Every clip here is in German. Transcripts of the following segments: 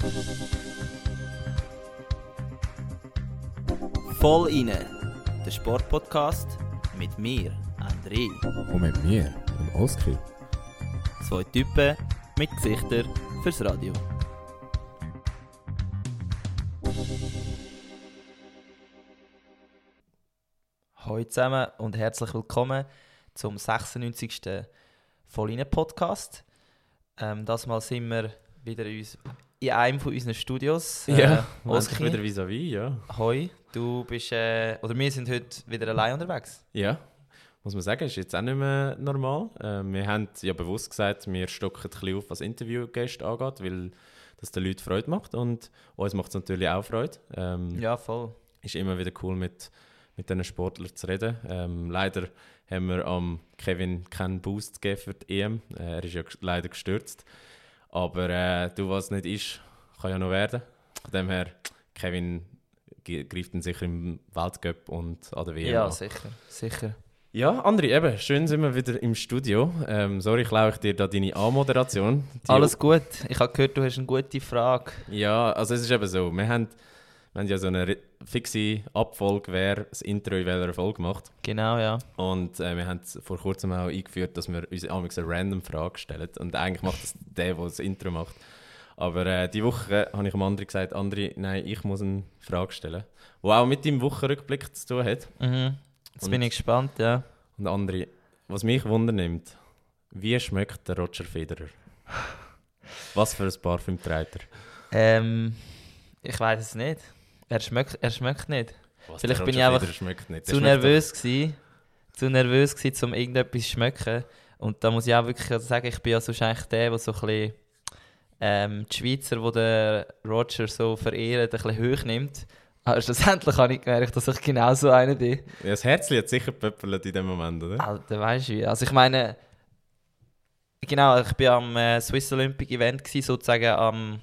Voll inne, der Sportpodcast mit mir, André. Und mit mir, dem Oskar. Zwei Typen mit Gesichtern fürs Radio. Hallo zusammen und herzlich willkommen zum 96. Voll inne Podcast. Das Mal sind wir wieder in einem von unseren Studios. Oskar wieder vis-à-vis, ja. Hoi, du bist, oder wir sind heute wieder allein unterwegs. Ja, muss man sagen, ist jetzt auch nicht mehr normal. Wir haben ja bewusst gesagt, wir stocken ein bisschen auf, was Interviewgäste angeht, weil das den Leuten Freude macht und uns macht es natürlich auch Freude. Ja, voll. Ist immer wieder cool, mit diesen Sportlern zu reden. Leider haben wir am Kevin keinen Boost gegeben für die EM. Er ist ja leider gestürzt. Aber du, was nicht ist, kann ja noch werden. Von dem her, Kevin greift dann sicher im Weltcup und an der WM Ja, an. sicher. Ja, André, eben, schön sind wir wieder im Studio. Sorry, klaue ich dir da deine Anmoderation. Alles gut. Ich habe gehört, du hast eine gute Frage. Ja, also es ist eben so, wir haben ja so eine fixe Abfolge, wer das Intro in welcher Folge macht. Genau, ja. Und wir haben vor kurzem auch eingeführt, dass wir uns amigs eine random Frage stellen. Und eigentlich macht das der das Intro macht. Aber diese Woche habe ich dem André gesagt, André, nein, ich muss eine Frage stellen, die auch mit deinem Wochenrückblick zu tun hat. Mhm. Jetzt bin ich gespannt, ja. Und André, was mich wundernimmt, wie schmeckt der Roger Federer? Was für ein Parfüm trägt er? Ich weiß es nicht. Er schmeckt nicht. Was, Vielleicht der bin ich Roger einfach Federer schmeckt nicht. Der zu schmeckt nervös gewesen, um irgendetwas zu schmecken. Und da muss ich auch wirklich sagen, ich bin ja sonst eigentlich der so ein bisschen die Schweizer, die den Roger so verehren, ein bisschen hoch nimmt. Aber schlussendlich habe ich gemerkt, dass ich genau so einer bin. Ja, das Herzchen hat sicher gepöppelt in dem Moment, oder? Alter, weißt du wie? Also ich meine, genau, ich war am Swiss Olympic Event gewesen, sozusagen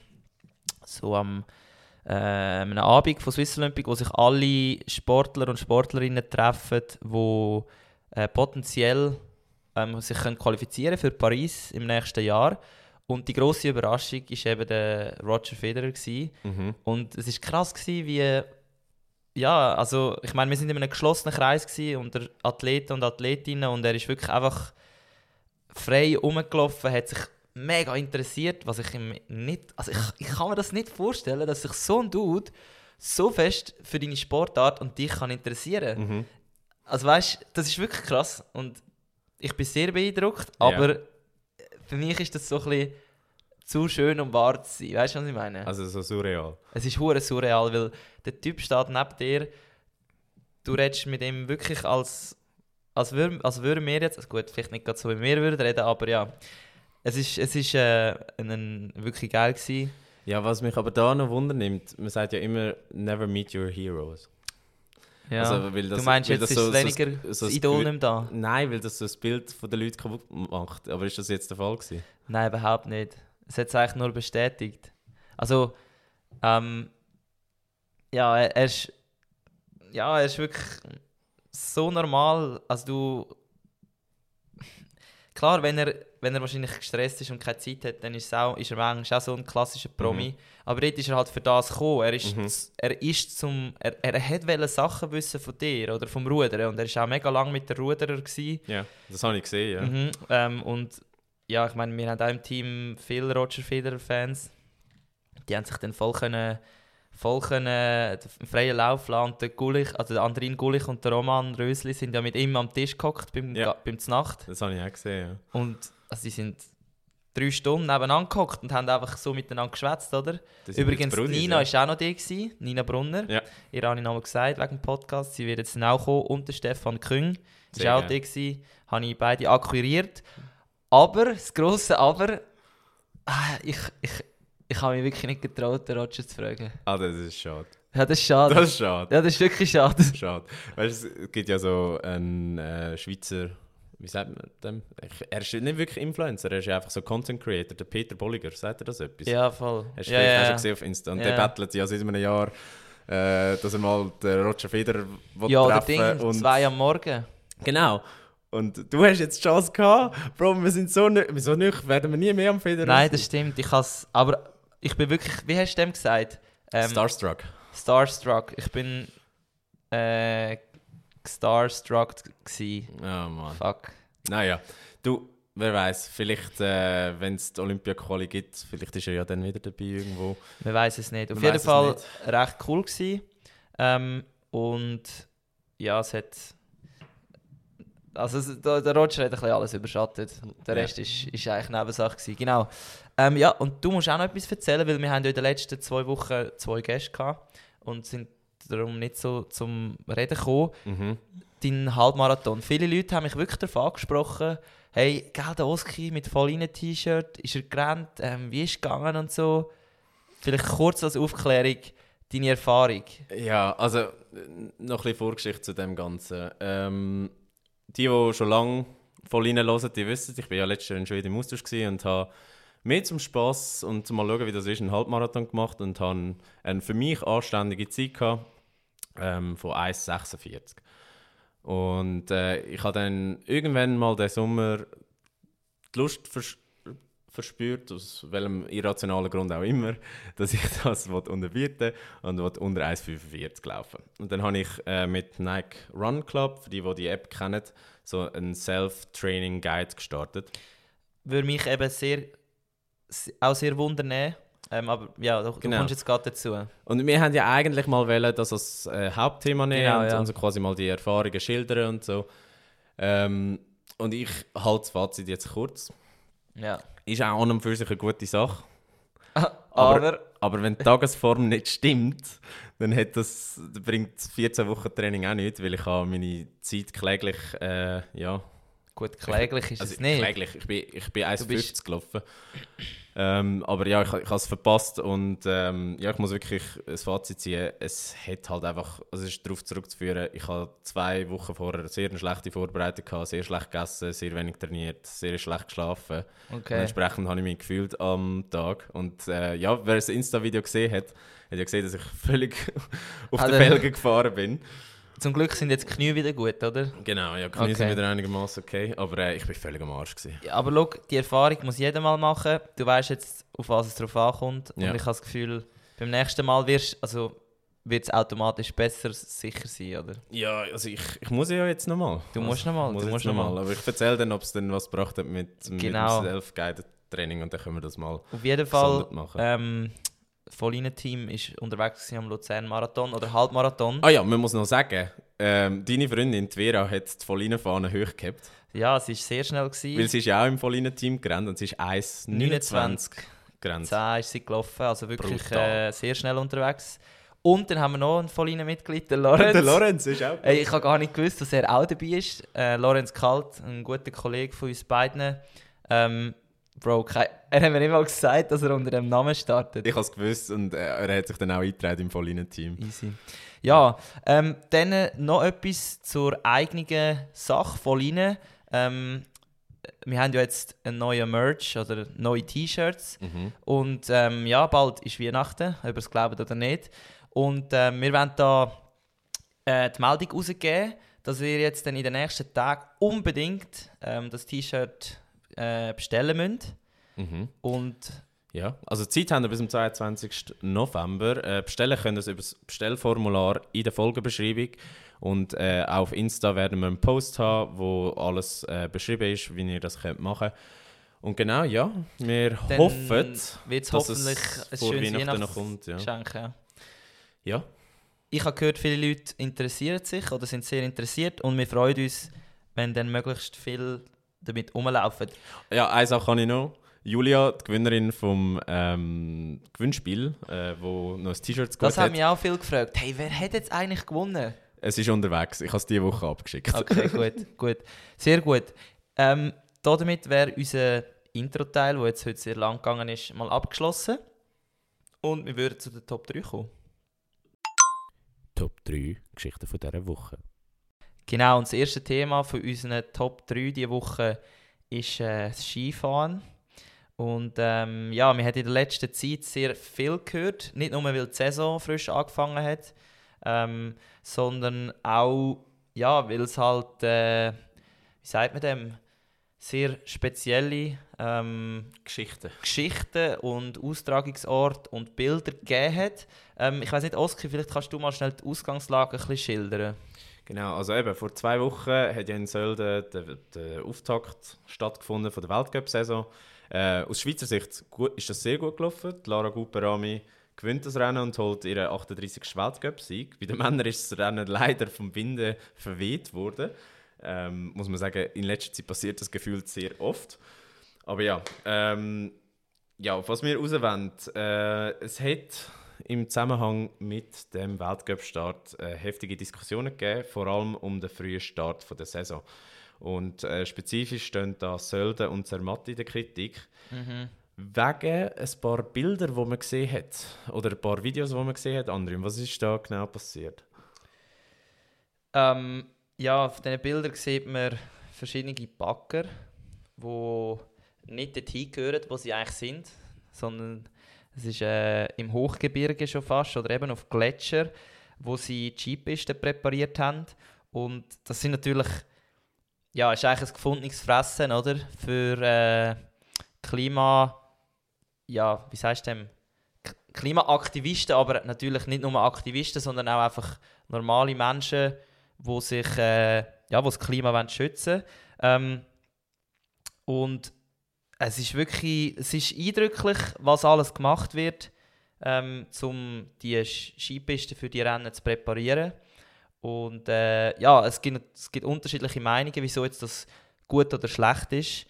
am einem Abend von Swiss Olympic, wo sich alle Sportler und Sportlerinnen treffen, die potenziell sich können qualifizieren für Paris im nächsten Jahr. Und die grosse Überraschung war eben der Roger Federer gewesen. Mhm. Und es war krass gewesen, wie... Ja, also ich meine, wir sind in einem geschlossenen Kreis gewesen, unter Athleten und Athletinnen und er ist wirklich einfach frei rumgelaufen, hat sich mega interessiert, was ich ihm nicht... Also ich kann mir das nicht vorstellen, dass sich so ein Dude so fest für deine Sportart und dich kann interessieren. Mhm. Also weißt du, das ist wirklich krass und ich bin sehr beeindruckt, aber für mich ist das so ein bisschen zu schön, um wahr zu sein. Weißt du, was ich meine? Also so surreal. Es ist hure surreal, weil der Typ steht neben dir, du redest mit ihm wirklich als würden wir jetzt, also gut, vielleicht nicht gerade so wie wir würden reden, aber ja, es ist wirklich geil gewesen. Ja, was mich aber da noch wundernimmt, man sagt ja immer, never meet your heroes. Ja. Also, weil das, du meinst, weil jetzt das ist so, weniger so das Idol nicht mehr da? Nein, weil das so das Bild von den Leuten kaputt macht. Aber ist das jetzt der Fall gewesen? Nein, überhaupt nicht. Es hat es eigentlich nur bestätigt. Also, ja, er ist wirklich so normal. Also du... Klar, wenn er wahrscheinlich gestresst ist und keine Zeit hat, dann ist er manchmal auch so ein klassischer Promi. Mhm. Aber dort ist er halt für das gekommen. Er wollte Sachen wissen von dir oder vom Rudern. Und er war auch mega lange mit der Ruderer gewesen. Ja, das habe ich gesehen, ja. Und ja, ich meine, wir haben auch im Team viele Roger Federer-Fans. Die haben sich dann voll können den freien Lauf lassen. Und der Andrin Gulich und der Roman Rösli sind ja mit ihm am Tisch gehockt beim Znacht. Das habe ich auch gesehen, ja. Und also die sind 3 Stunden nebeneinander gehockt und haben einfach so miteinander geschwätzt, oder? Übrigens, Brudis, Nina war auch noch die gewesen, Nina Brunner. Ja. Ihr habe ich noch mal gesagt, wegen dem Podcast. Sie wird jetzt auch kommen. Und der Stefan Küng Sehr war auch die gewesen. Habe ich beide akquiriert. Aber, das grosse Aber, ich habe mich wirklich nicht getraut, den Roger zu fragen. Ah, das ist schade. Ja, das ist schade. Das ist schade. Ja, das ist wirklich schade. Schade. Weißt du, es gibt ja so einen Schweizer, wie sagt man dem? Er ist nicht wirklich Influencer, er ist einfach so Content Creator, der Peter Bolliger. Sagt er das etwas? Ja, voll. Hast du Ja, vielleicht auch ja. schon gesehen auf Insta? Und Ja. der battelt ja seit einem Jahr, dass er mal den Roger Federer Ja, der treffen Ding, 2 am Morgen. Genau. Und du hast jetzt die Chance gehabt. Bro, wir sind so nicht werden wir nie mehr am Federer. Nein, das stimmt. Aber ich bin wirklich, wie hast du dem gesagt? Starstruck. Starstruck. Ich bin starstruck gsi. Ja, Mann. Fuck. Naja, du, wer weiß, vielleicht, wenn es die Olympia-Quali gibt, vielleicht ist er ja dann wieder dabei irgendwo. Man weiß es nicht. Auf Man jeden weiss es Fall nicht. recht cool gsi. Und ja, es hat... Also der Roger hat ein bisschen alles überschattet. Der Rest ist eigentlich Nebensache gewesen. Genau. Ja, und du musst auch noch etwas erzählen, weil wir haben ja in den letzten 2 Wochen 2 Gäste gehabt und sind darum nicht so zum Reden gekommen. Mhm. Dein Halbmarathon. Viele Leute haben mich wirklich darauf angesprochen, hey, gell, der Oski mit Vollinen-T-Shirt, ist er gerannt, wie ist es gegangen und so. Vielleicht kurz als Aufklärung, deine Erfahrung. Ja, also noch ein bisschen Vorgeschichte zu dem Ganzen. Die schon lange voll reinhören, die wissen, ich war ja letztes Jahr in Schweden im Austausch und habe mehr zum Spass und zum mal schauen, wie das ist, einen Halbmarathon gemacht und habe eine für mich anständige Zeit gehabt, von 1,46. Und ich habe dann irgendwann mal diesen Sommer die Lust verspürt, aus welchem irrationalen Grund auch immer, dass ich das unterbieten und unter 1,45 laufen. Und dann habe ich mit Nike Run Club, für die App kennen, so einen Self-Training-Guide gestartet. Würde mich eben auch sehr wundern. Aber ja, du kommst jetzt gerade dazu. Und wir haben ja eigentlich mal wollen, das als Hauptthema nehmen Genau, und ja. so quasi mal die Erfahrungen schildern und so. Und ich halte das Fazit jetzt kurz. Ja. Ist auch an und für sich eine gute Sache. Aber Aber wenn die Tagesform nicht stimmt, dann bringt 14 Wochen Training auch nicht, weil ich habe meine Zeit kläglich, gut, kläglich ist also es nicht. kläglich, ich bin 1,50 gelaufen. Aber ja, ich habe es verpasst und ich muss wirklich ein Fazit ziehen, es hat halt einfach, also es ist darauf zurückzuführen, ich habe 2 Wochen vorher eine sehr schlechte Vorbereitung gehabt, sehr schlecht gegessen, sehr wenig trainiert, sehr schlecht geschlafen. Okay. Und entsprechend habe ich mich gefühlt am Tag. Und wer das Insta-Video gesehen hat ja gesehen, dass ich völlig auf den Felgen gefahren bin. Zum Glück sind jetzt die Knie wieder gut, oder? Genau, ja, Knie sind wieder einigermaßen okay, aber ich bin völlig am Arsch gewesen. Ja, aber schau, die Erfahrung muss jeder mal machen. Du weißt jetzt, auf was es drauf ankommt. Ja. Und ich habe das Gefühl, beim nächsten Mal wird es automatisch besser sicher sein, oder? Ja, also ich muss ja jetzt nochmal. Du musst nochmal. Aber ich erzähle dann, ob es dann was gebracht hat mit dem Self-Guided-Training und dann können wir das mal auf jeden Fall machen. Vollinen-Team war unterwegs am Luzern-Marathon oder Halbmarathon. Ah ja, man muss noch sagen, deine Freundin die Vera hat die Vollinen-Fahne hochgehabt. Ja, sie war sehr schnell. Weil sie ist ja auch im Vollinen-Team gerannt und sie ist 1,29 gerannt. 10 ist sie gelaufen, also wirklich sehr schnell unterwegs. Und dann haben wir noch ein Vollinen-Mitglied, der Lorenz. Der Lorenz ist auch. Ich habe gar nicht gewusst, dass er auch dabei ist. Lorenz Kalt, ein guter Kollege von uns beiden. Bro, er hat mir nicht mal gesagt, dass er unter dem Namen startet. Ich habe es gewusst und er hat sich dann auch eingetragen im Vollinen-Team. Easy. Ja, dann noch etwas zur eigenen Sache, Vollinen. Wir haben ja jetzt einen neuen Merch oder neue T-Shirts. Und bald ist Weihnachten, ob ihr es glaubt oder nicht. Und wir wollen da die Meldung rausgeben, dass ihr jetzt dann in den nächsten Tagen unbedingt das T-Shirt bestellen müsst. Und ja, also Zeit haben wir bis zum 22. November. Bestellen könnt ihr es über das Bestellformular in der Folgenbeschreibung. Und auch auf Insta werden wir einen Post haben, wo alles beschrieben ist, wie ihr das machen könnt. Und genau, ja, wir dann hoffen, wird es dass hoffentlich es ein vor schönes Weihnachten noch kommt. Ja. Geschenk. Ja. Ja. Ich habe gehört, viele Leute interessieren sich oder sind sehr interessiert und wir freuen uns, wenn dann möglichst viel damit rumlaufen. Ja, eine Sache kann ich noch. Julia, die Gewinnerin vom Gewinnspiel, wo noch ein T-Shirt Das hat mich auch viel gefragt. Hey, wer hat jetzt eigentlich gewonnen? Es ist unterwegs. Ich habe es diese Woche abgeschickt. Okay, gut. Sehr gut. Damit wäre unser Intro-Teil, der jetzt heute sehr lang gegangen ist, mal abgeschlossen. Und wir würden zu den Top 3 kommen. Top 3 Geschichten von dieser Woche. Genau, und das erste Thema von unseren Top 3 diese Woche ist das Skifahren. Und wir haben in der letzten Zeit sehr viel gehört. Nicht nur, weil die Saison frisch angefangen hat, sondern auch, weil es halt, wie sagt man dem, sehr spezielle Geschichten und Austragungsorte und Bilder gegeben hat. Ich weiss nicht, Oskar, vielleicht kannst du mal schnell die Ausgangslage ein bisschen schildern. Genau, also eben, vor 2 Wochen hat ja in Sölden der Auftakt stattgefunden von der Weltcup-Saison. Aus Schweizer Sicht ist das sehr gut gelaufen. Die Lara Guperami gewinnt das Rennen und holt ihren 38. Weltcup-Sieg. Bei den Männern ist das Rennen leider vom Winde verweht worden. Muss man sagen, in letzter Zeit passiert das gefühlt sehr oft. Aber ja, auf was wir raus wollen, es hat im Zusammenhang mit dem Weltcup-Start heftige Diskussionen gegeben, vor allem um den frühen Start der Saison. Und spezifisch stehen da Sölden und Zermatt in der Kritik. Wegen ein paar Bilder, die man gesehen hat, oder ein paar Videos, die man gesehen hat. André, was ist da genau passiert? Auf diesen Bildern sieht man verschiedene Bagger, die nicht dorthin gehören, wo sie eigentlich sind, sondern es ist im Hochgebirge schon fast oder eben auf Gletscher, wo sie die Skipisten präpariert haben. Und das sind natürlich, ist eigentlich ein gefundenes Fressen, oder? Für Klimaaktivisten, aber natürlich nicht nur Aktivisten, sondern auch einfach normale Menschen, die sich das Klima schützen wollen. Und es ist eindrücklich, was alles gemacht wird, um die Skipisten für die Rennen zu präparieren. Und es gibt unterschiedliche Meinungen, wieso jetzt das gut oder schlecht ist.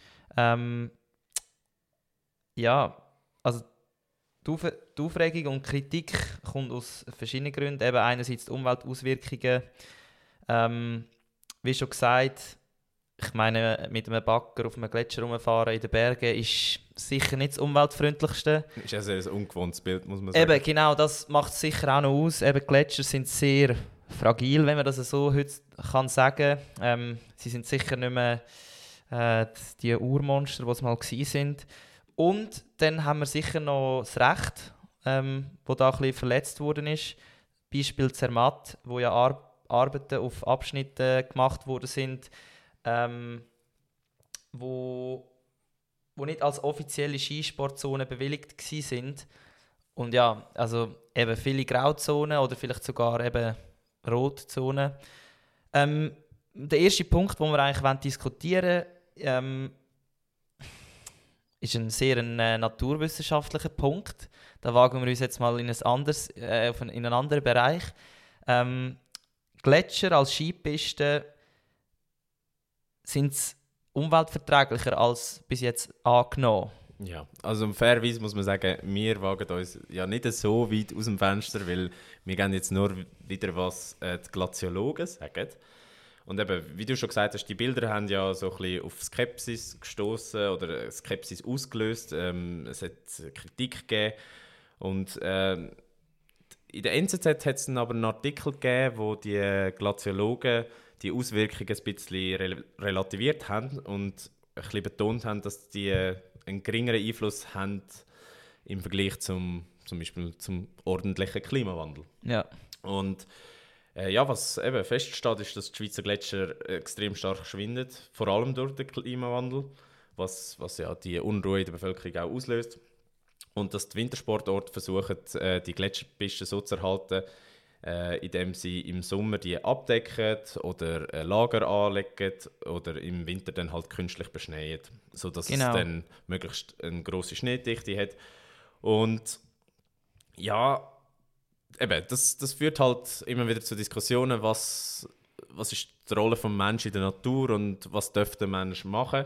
Also die Aufregung und Kritik kommt aus verschiedenen Gründen. Eben einerseits die Umweltauswirkungen. Wie schon gesagt, ich meine, mit einem Bagger auf einem Gletscher rumfahren in den Bergen ist sicher nicht das umweltfreundlichste. Das ist also ein ungewohntes Bild, muss man sagen. Eben, genau, das macht es sicher auch noch aus. Eben, Gletscher sind sehr fragil, wenn man das so heute kann sagen. Sie sind sicher nicht mehr die Urmonster, die sie mal waren. Und dann haben wir sicher noch das Recht, wo da ein bisschen verletzt worden ist. Beispiel Zermatt, wo ja Arbeiten auf Abschnitten gemacht worden sind, wo nicht als offizielle Skisportzone bewilligt sind. Und ja, also eben viele Grauzonen oder vielleicht sogar eben Rotzonen. Der erste Punkt, den wir eigentlich diskutieren wollen, ist ein sehr naturwissenschaftlicher Punkt. Da wagen wir uns jetzt mal in einen anderen Bereich. Gletscher als Skipisten sind umweltverträglicher als bis jetzt angenommen. Ja, also fairerweise muss man sagen, wir wagen uns ja nicht so weit aus dem Fenster, weil wir gehen jetzt nur wieder, was die Glaziologen sagen. Und eben, wie du schon gesagt hast, die Bilder haben ja so ein bisschen auf Skepsis gestoßen oder Skepsis ausgelöst. Es hat Kritik gegeben. Und in der NZZ hat es dann aber einen Artikel gegeben, wo die Glaziologen die Auswirkungen ein bisschen relativiert haben und ein bisschen betont haben, dass die einen geringeren Einfluss haben im Vergleich zum Beispiel zum ordentlichen Klimawandel. Ja. Und was eben feststeht, ist, dass die Schweizer Gletscher extrem stark schwinden, vor allem durch den Klimawandel, was ja die Unruhe in der Bevölkerung auch auslöst. Und dass die Wintersportorte versuchen, die Gletscherpisten so zu erhalten, indem sie im Sommer die abdecken oder Lager anlegen oder im Winter dann halt künstlich beschneien, sodass es dann möglichst eine grosse Schneedichte hat. Und ja, eben, das führt halt immer wieder zu Diskussionen, was ist die Rolle des Menschen in der Natur und was darf der Mensch machen.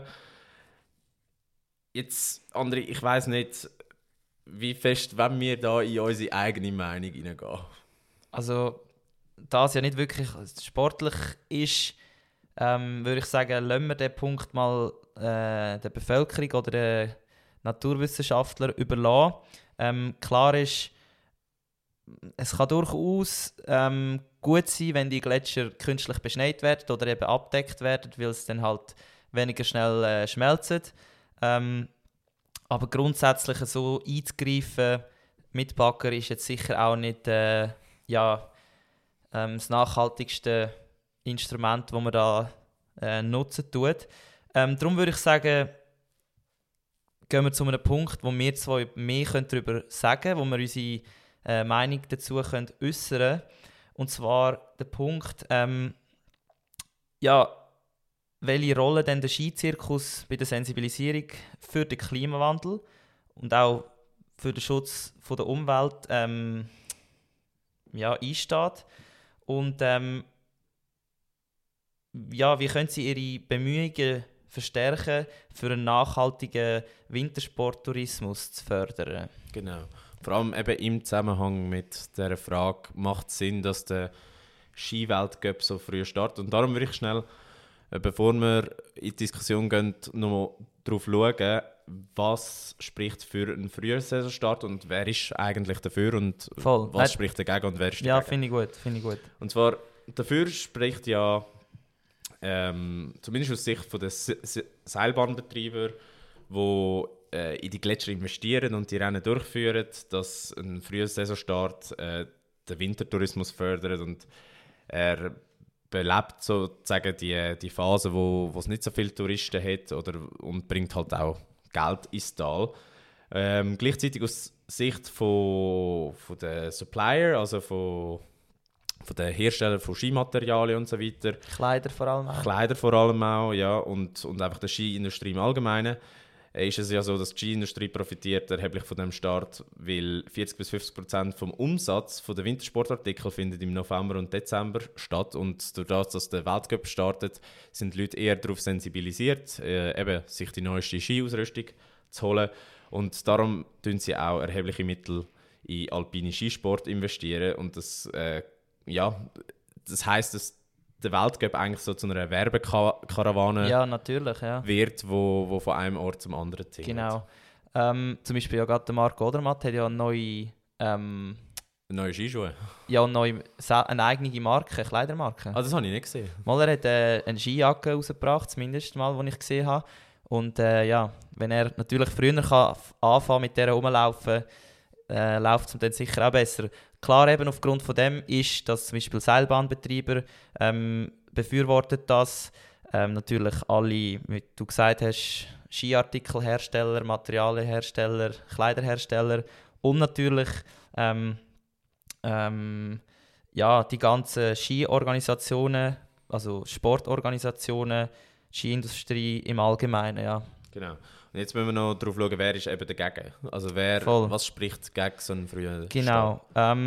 Jetzt, André, ich weiss nicht, wie fest wollen wir da in unsere eigene Meinung hineingehen. Also, da es ja nicht wirklich sportlich ist, würde ich sagen, lassen wir den Punkt mal der Bevölkerung oder den Naturwissenschaftlern überlassen. Klar ist, es kann durchaus gut sein, wenn die Gletscher künstlich beschneit werden oder eben abdeckt werden, weil es dann halt weniger schnell schmelzen. Aber grundsätzlich so einzugreifen mit Bagger ist jetzt sicher auch nicht das nachhaltigste Instrument, das man da nutzen tut. Darum würde ich sagen, gehen wir zu einem Punkt, wo wir zwei mehr darüber sagen können, wo wir unsere Meinung dazu können äußern können. Und zwar der Punkt, welche Rolle denn der Skizirkus bei der Sensibilisierung für den Klimawandel und auch für den Schutz von der Umwelt einsteht. Und wie können sie ihre Bemühungen verstärken, für einen nachhaltigen Wintersporttourismus zu fördern? Genau. Vor allem eben im Zusammenhang mit der Frage, macht es Sinn, dass der Skiweltcup so früh startet? Und darum würde ich schnell, bevor wir in die Diskussion gehen, noch darauf schauen, was spricht für einen frühen Saisonstart und wer ist eigentlich dafür und Voll. Was spricht dagegen und wer ist dagegen. Ja, finde ich gut. Und zwar, dafür spricht ja zumindest aus Sicht von der Seilbahnbetreiber, die in die Gletscher investieren und die Rennen durchführen, dass ein früher Saisonstart den Wintertourismus fördert und er belebt sozusagen die Phase, wo es nicht so viele Touristen hat und bringt halt auch Geld ins Tal. Gleichzeitig aus Sicht von der Supplier, also von den Herstellern von Skimaterialien und so weiter. Kleider vor allem auch, ja. Und einfach der Skiindustrie im Allgemeinen. Ist es ja so, dass die Skiindustrie profitiert erheblich von dem Start, weil 40-50% vom Umsatz der Wintersportartikel findet im November und Dezember statt. Und durch das, dass der Weltcup startet, sind die Leute eher darauf sensibilisiert, eben sich die neueste Skiausrüstung zu holen. Und darum investieren sie auch erhebliche Mittel in alpine Skisport investieren. Und das heisst, dass der Weltcup eigentlich so zu einer Werbekarawane wird, wo von einem Ort zum anderen zieht. Genau. Zum Beispiel ja gerade der Marc Odermatt hat ja eine neue Skischuhe? Ja, eine eigene Marke, eine Kleidermarke. Ah, das habe ich nicht gesehen. Mal, er hat eine Skijacke rausgebracht, zumindest mal, die ich gesehen habe. Und wenn er natürlich früher kann anfangen mit der rumlaufen, läuft es ihm dann sicher auch besser. Klar, eben aufgrund von dem ist, dass zum Beispiel Seilbahnbetreiber befürwortet das. Natürlich alle, wie du gesagt hast, Skiartikelhersteller, Materialienhersteller, Kleiderhersteller und natürlich die ganzen Skiorganisationen, also Sportorganisationen, Skiindustrie im Allgemeinen, ja. Genau. Und jetzt müssen wir noch darauf schauen, wer ist eben dagegen. Also was spricht gegen so einen frühen Genau.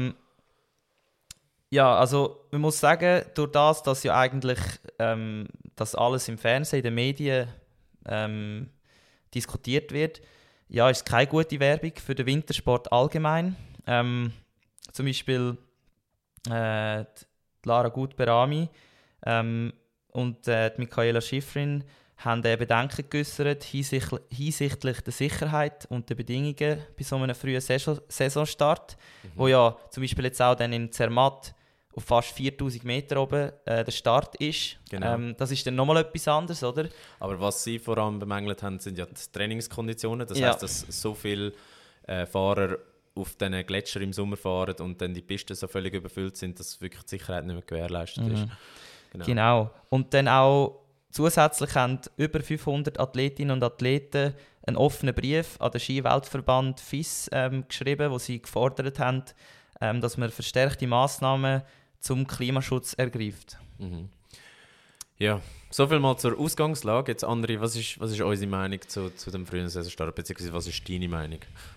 Also man muss sagen, durch das, dass ja eigentlich das alles im Fernsehen, in den Medien diskutiert wird, ja, ist keine gute Werbung für den Wintersport allgemein. Zum Beispiel die Lara Gut-Berami und die Michaela Schifrin haben Bedenken geäußert hinsichtlich der Sicherheit und der Bedingungen bei so einem frühen Saisonstart, wo ja zum Beispiel jetzt auch dann in Zermatt auf fast 4000 Meter oben der Start ist. Genau. Das ist dann nochmal etwas anderes, oder? Aber was sie vor allem bemängelt haben, sind ja die Trainingskonditionen. Das heisst, dass so viele Fahrer auf diesen Gletscher im Sommer fahren und dann die Pisten so völlig überfüllt sind, dass wirklich die Sicherheit nicht mehr gewährleistet ist. Genau. Und dann auch zusätzlich haben über 500 Athletinnen und Athleten einen offenen Brief an den Ski-Weltverband FIS geschrieben, wo sie gefordert haben, dass man verstärkte Massnahmen zum Klimaschutz ergreift. Mhm. Ja, soviel mal zur Ausgangslage. Jetzt, André, was ist unsere Meinung zu dem frühen Saisonstart, beziehungsweise was ist deine Meinung?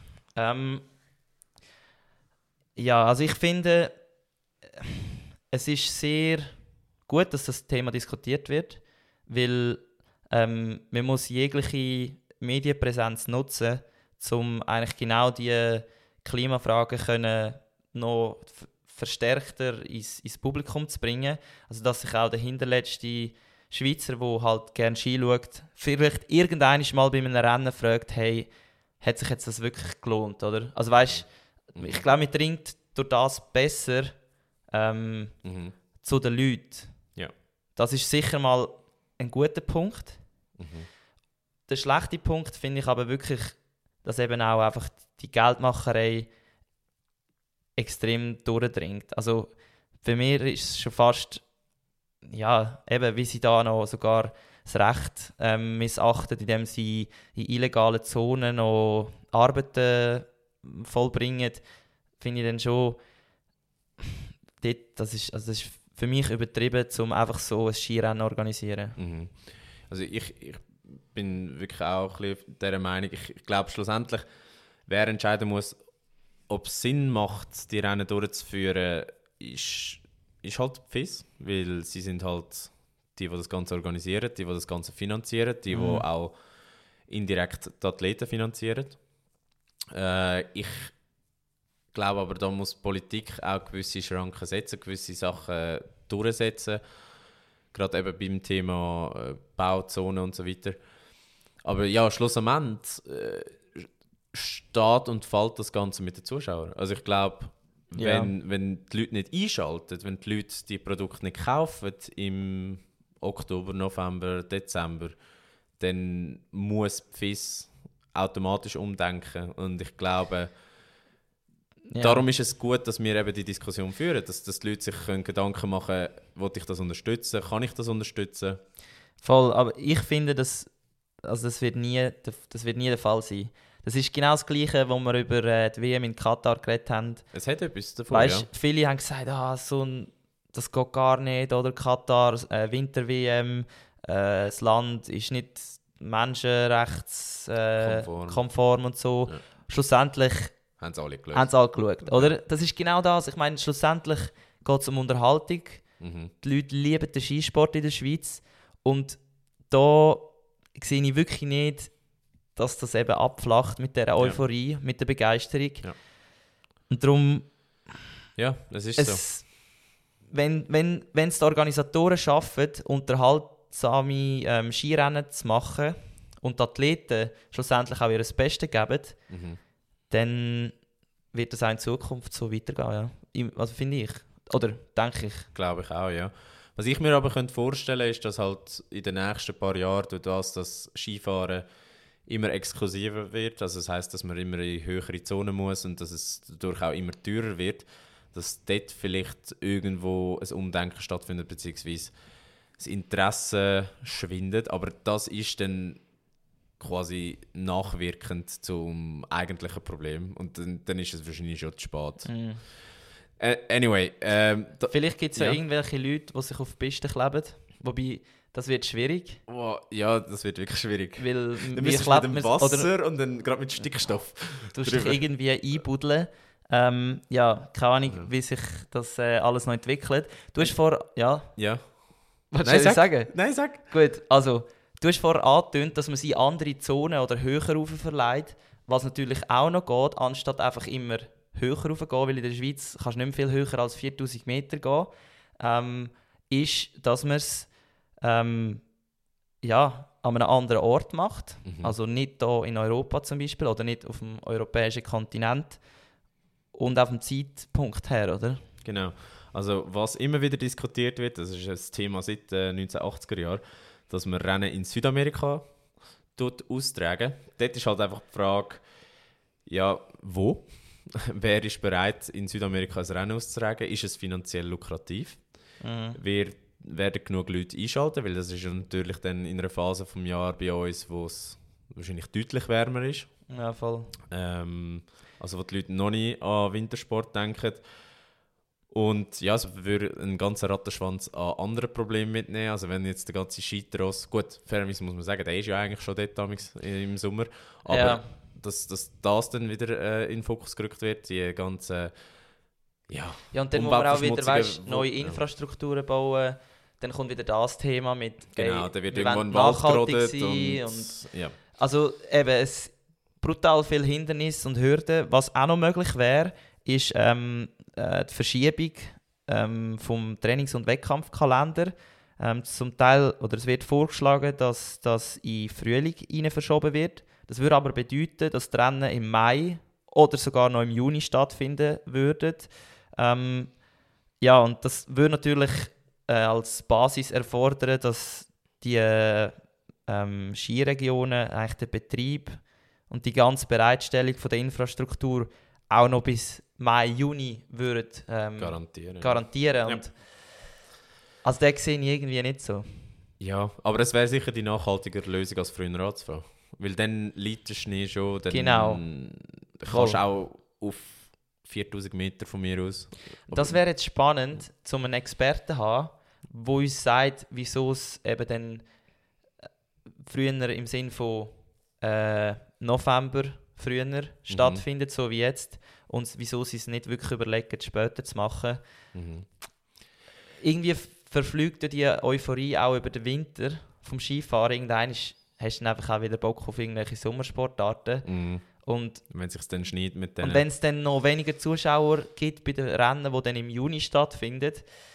Also ich finde, es ist sehr gut, dass das Thema diskutiert wird, weil man muss jegliche Medienpräsenz nutzen, um eigentlich genau diese Klimafragen können noch verstärkter ins Publikum zu bringen. Also dass sich auch der hinterletzte Schweizer, der halt gerne Ski schaut, vielleicht irgendwann mal bei einem Rennen fragt, hey, hat sich jetzt das wirklich gelohnt, oder? Also weißt, ich glaube, man dringt durch das besser zu den Leuten. Ja. Das ist sicher mal ein guter Punkt. Der schlechte Punkt finde ich aber wirklich, dass eben auch einfach die Geldmacherei extrem durchdringt. Also für mich ist es schon fast, ja, eben wie sie da noch sogar das Recht missachten, indem sie in illegalen Zonen noch Arbeiten vollbringen, finde ich dann schon, das ist für mich übertrieben, um einfach so ein Skirennen zu organisieren. Mhm. Also ich bin wirklich auch ein bisschen dieser Meinung. Ich glaube schlussendlich, wer entscheiden muss, ob es Sinn macht, die Rennen durchzuführen, ist halt die FIS, weil sie sind halt die das Ganze organisieren, die das Ganze finanzieren, die auch indirekt die Athleten finanzieren. Ich glaube aber, da muss die Politik auch gewisse Schranken setzen, gewisse Sachen durchsetzen, gerade eben beim Thema Bauzone und so weiter. Aber ja, schlussendlich steht und fällt das Ganze mit den Zuschauern. Also ich glaube, wenn die Leute nicht einschalten, wenn die Leute die Produkte nicht kaufen im Oktober, November, Dezember, dann muss die FIS automatisch umdenken. Und ich glaube, darum ist es gut, dass wir eben die Diskussion führen, dass die Leute sich Gedanken machen können, will ich das unterstützen, kann ich das unterstützen? Voll, aber ich finde, das wird nie der Fall sein. Das ist genau das Gleiche, wo wir über die WM in Katar geredet haben. Es hat etwas davon, weißt, viele haben gesagt, das geht gar nicht, oder Katar, Winter-WM, das Land ist nicht menschenrechtskonform und so. Ja. Schlussendlich haben sie alle geschaut. Oder? Das ist genau das. Ich meine, schlussendlich geht es um Unterhaltung. Mhm. Die Leute lieben den Skisport in der Schweiz. Und da sehe ich wirklich nicht, dass das eben abflacht mit der Euphorie, mit der Begeisterung. Ja. Und darum... Ja, das ist so. Wenn es die Organisatoren schaffen, unterhaltsame Skirennen zu machen und die Athleten schlussendlich auch ihr Bestes geben, dann wird das auch in Zukunft so weitergehen. Ja. Also finde ich. Oder denke ich. Glaube ich auch, ja. Was ich mir aber vorstellen könnte, ist, dass halt in den nächsten paar Jahren durch das Skifahren immer exklusiver wird. Also das heisst, dass man immer in höhere Zonen muss und dass es dadurch auch immer teurer wird. Dass dort vielleicht irgendwo ein Umdenken stattfindet, beziehungsweise das Interesse schwindet. Aber das ist dann quasi nachwirkend zum eigentlichen Problem. Und dann ist es wahrscheinlich schon zu spät. Mm. Anyway. Vielleicht gibt es ja irgendwelche Leute, die sich auf die Piste kleben. Wobei, das wird schwierig. Oh, ja, das wird wirklich schwierig. Weil dann müssen wir mit dem Wasser und dann gerade mit Stickstoff. Du musst dich irgendwie einbuddeln. Keine Ahnung, wie sich das alles noch entwickelt. Du hast vor... Ja? Was soll ich sagen? Nein, sag. Gut, also, du hast vorher angetönt, dass man sie in andere Zonen oder höher rauf verleiht, was natürlich auch noch geht, anstatt einfach immer höher rauf gehen, weil in der Schweiz kannst du nicht mehr viel höher als 4000 Meter gehen, ist, dass man es an einem anderen Ort macht. Also nicht hier in Europa zum Beispiel oder nicht auf dem europäischen Kontinent. Und auf dem Zeitpunkt her, oder? Genau. Also was immer wieder diskutiert wird, das ist ein Thema seit 1980er Jahren, dass man Rennen in Südamerika austragen. Dort ist halt einfach die Frage, ja, wo? Wer ist bereit, in Südamerika ein Rennen auszutragen? Ist es finanziell lukrativ? Werden genug Leute einschalten? Weil das ist ja natürlich dann in einer Phase des Jahres bei uns, wo es wahrscheinlich deutlich wärmer ist. Ja, voll. Also wo die Leute noch nicht an Wintersport denken. Und ja, es würde einen ganzen Rattenschwanz an anderen Problemen mitnehmen. Also wenn jetzt der ganze Skitross, gut, fairerweise muss man sagen, der ist ja eigentlich schon dort im Sommer. Aber dass das dann wieder in den Fokus gerückt wird, die ganzen Ja, und dann muss man auch wieder neue Infrastrukturen bauen. Dann kommt wieder das Thema mit genau, dann wird irgendwo ein Wald gerodet und ja. Also eben, es brutal viele Hindernisse und Hürden. Was auch noch möglich wäre, ist die Verschiebung vom Trainings- und Wettkampfkalender. Zum Teil, oder es wird vorgeschlagen, dass das in Frühling hinein verschoben wird. Das würde aber bedeuten, dass die Rennen im Mai oder sogar noch im Juni stattfinden würden. Und das würde natürlich als Basis erfordern, dass die Skiregionen eigentlich den Betrieb und die ganze Bereitstellung von der Infrastruktur auch noch bis Mai, Juni würden garantieren. Und also das sehe ich irgendwie nicht so. Ja, aber es wäre sicher die nachhaltigere Lösung als früher anzufangen. Weil dann liegt der Schnee schon, dann Genau. kannst du auch auf 4000 Meter von mir aus. Das wäre jetzt spannend, um einen Experten zu haben, der uns sagt, wieso es eben dann früher im Sinn von November früher stattfindet, so wie jetzt, und wieso sie es nicht wirklich überlegen, später zu machen. Mhm. Irgendwie verflügt die Euphorie auch über den Winter vom Skifahren. Irgendwann hast du dann einfach auch wieder Bock auf irgendwelche Sommersportarten. Mhm. Und Wenn es sich dann schneit mit denen. Und wenn es dann noch weniger Zuschauer gibt bei den Rennen, die dann im Juni stattfinden,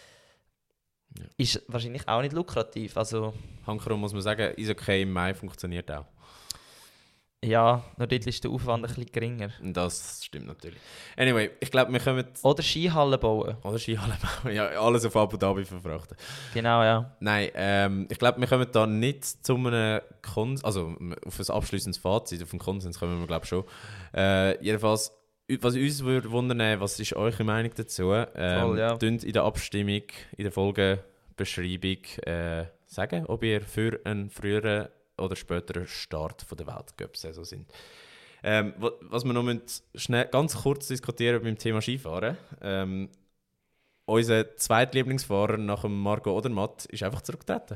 ist wahrscheinlich auch nicht lukrativ. Also, Hankerum muss man sagen, Eishockey im Mai funktioniert auch. ja, nur dort ist der Aufwand ein bisschen geringer. Und das stimmt natürlich. Anyway, ich glaube, wir können... Oder Skihallen bauen. Oder Skihalle bauen. Ja, alles auf Abu Dhabi verfrachten. Genau, ja. Nein, ich glaube, wir kommen da nicht zu einem Konsens, also auf ein abschließendes Fazit, auf einen Konsens kommen wir, glaube ich, schon. Jedenfalls, was uns würde wundern, was ist eure Meinung dazu? Voll, ja. Tönt in der Abstimmung, in der Folgebeschreibung sagen, ob ihr für einen früheren oder späteren Start von der Weltcup-Saison sind. Was wir noch schnell, ganz kurz diskutieren beim Thema Skifahren. Unser zweitlieblingsfahrer nach dem Marco Odermatt ist einfach zurückgetreten.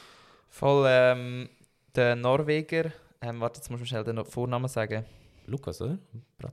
Voll, der Norweger, warte, jetzt muss man schnell den Vornamen sagen. Lukas, oder?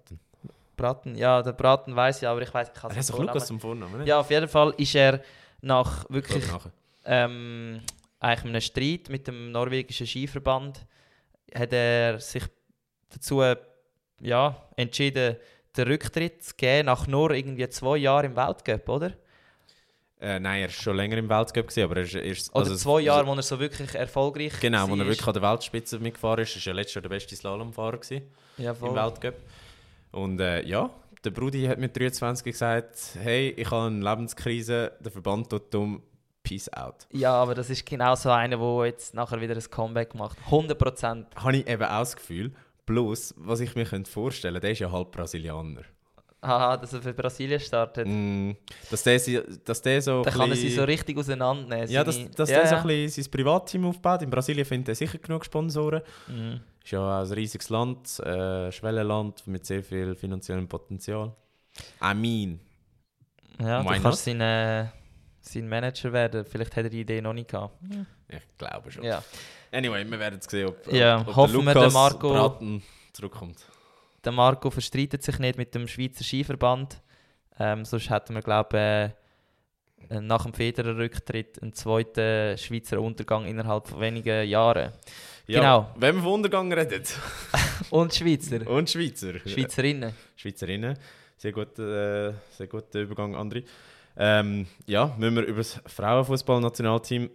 Braten, ja, der Braten weiss ich, aber ich weiss, ich kann Er heißt doch Lukas zum Vornamen, ne? Ja, auf jeden Fall ist er nach wirklich Nachher. eigentlich einem Streit mit dem norwegischen Skiverband hat er sich dazu entschieden, den Rücktritt zu geben nach nur irgendwie 2 Jahren im Weltcup, oder? Nein, er war schon länger im Weltcup, aber er ist... Oder 2 Jahre, wo er so wirklich erfolgreich war. Genau, wo er wirklich an der Weltspitze mitgefahren ist. Er war ja letztes Jahr der beste Slalomfahrer Ja, im Weltcup. Und der Brudi hat mit 23 gesagt, hey, ich habe eine Lebenskrise, der Verband tut dumm, peace out. Ja, aber das ist genau so einer, der jetzt nachher wieder ein Comeback macht. 100%. Habe ich eben auch das Gefühl. Plus, was ich mir vorstellen könnte, der ist ja halb Brasilianer. Aha, dass er für Brasilien startet. Dass der so... Dann kann er sie so richtig auseinandernehmen. Ja, dass der so ein bisschen sein Privatteam aufbaut. In Brasilien findet er sicher genug Sponsoren. Mhm. Ist ja ein riesiges Land, Schwellenland mit sehr viel finanziellem Potenzial. I mean. Ja, Why du kannst sein Manager werden. Vielleicht hat er die Idee noch nicht gehabt. Ich glaube schon. Ja. Anyway, wir werden sehen, ob hoffen wir, der Marco Braten zurückkommt. Der Marco verstreitet sich nicht mit dem Schweizer Skiverband. Sonst hätten wir, glaube ich, nach dem Federer-Rücktritt einen zweiten Schweizer Untergang innerhalb von wenigen Jahren. Ja, Genau. wenn wir von Untergang reden. Und Schweizer. Und Schweizer. Schweizerinnen. Schweizerinnen. Sehr guter Übergang, André. Müssen wir über das Frauenfußball-Nationalteam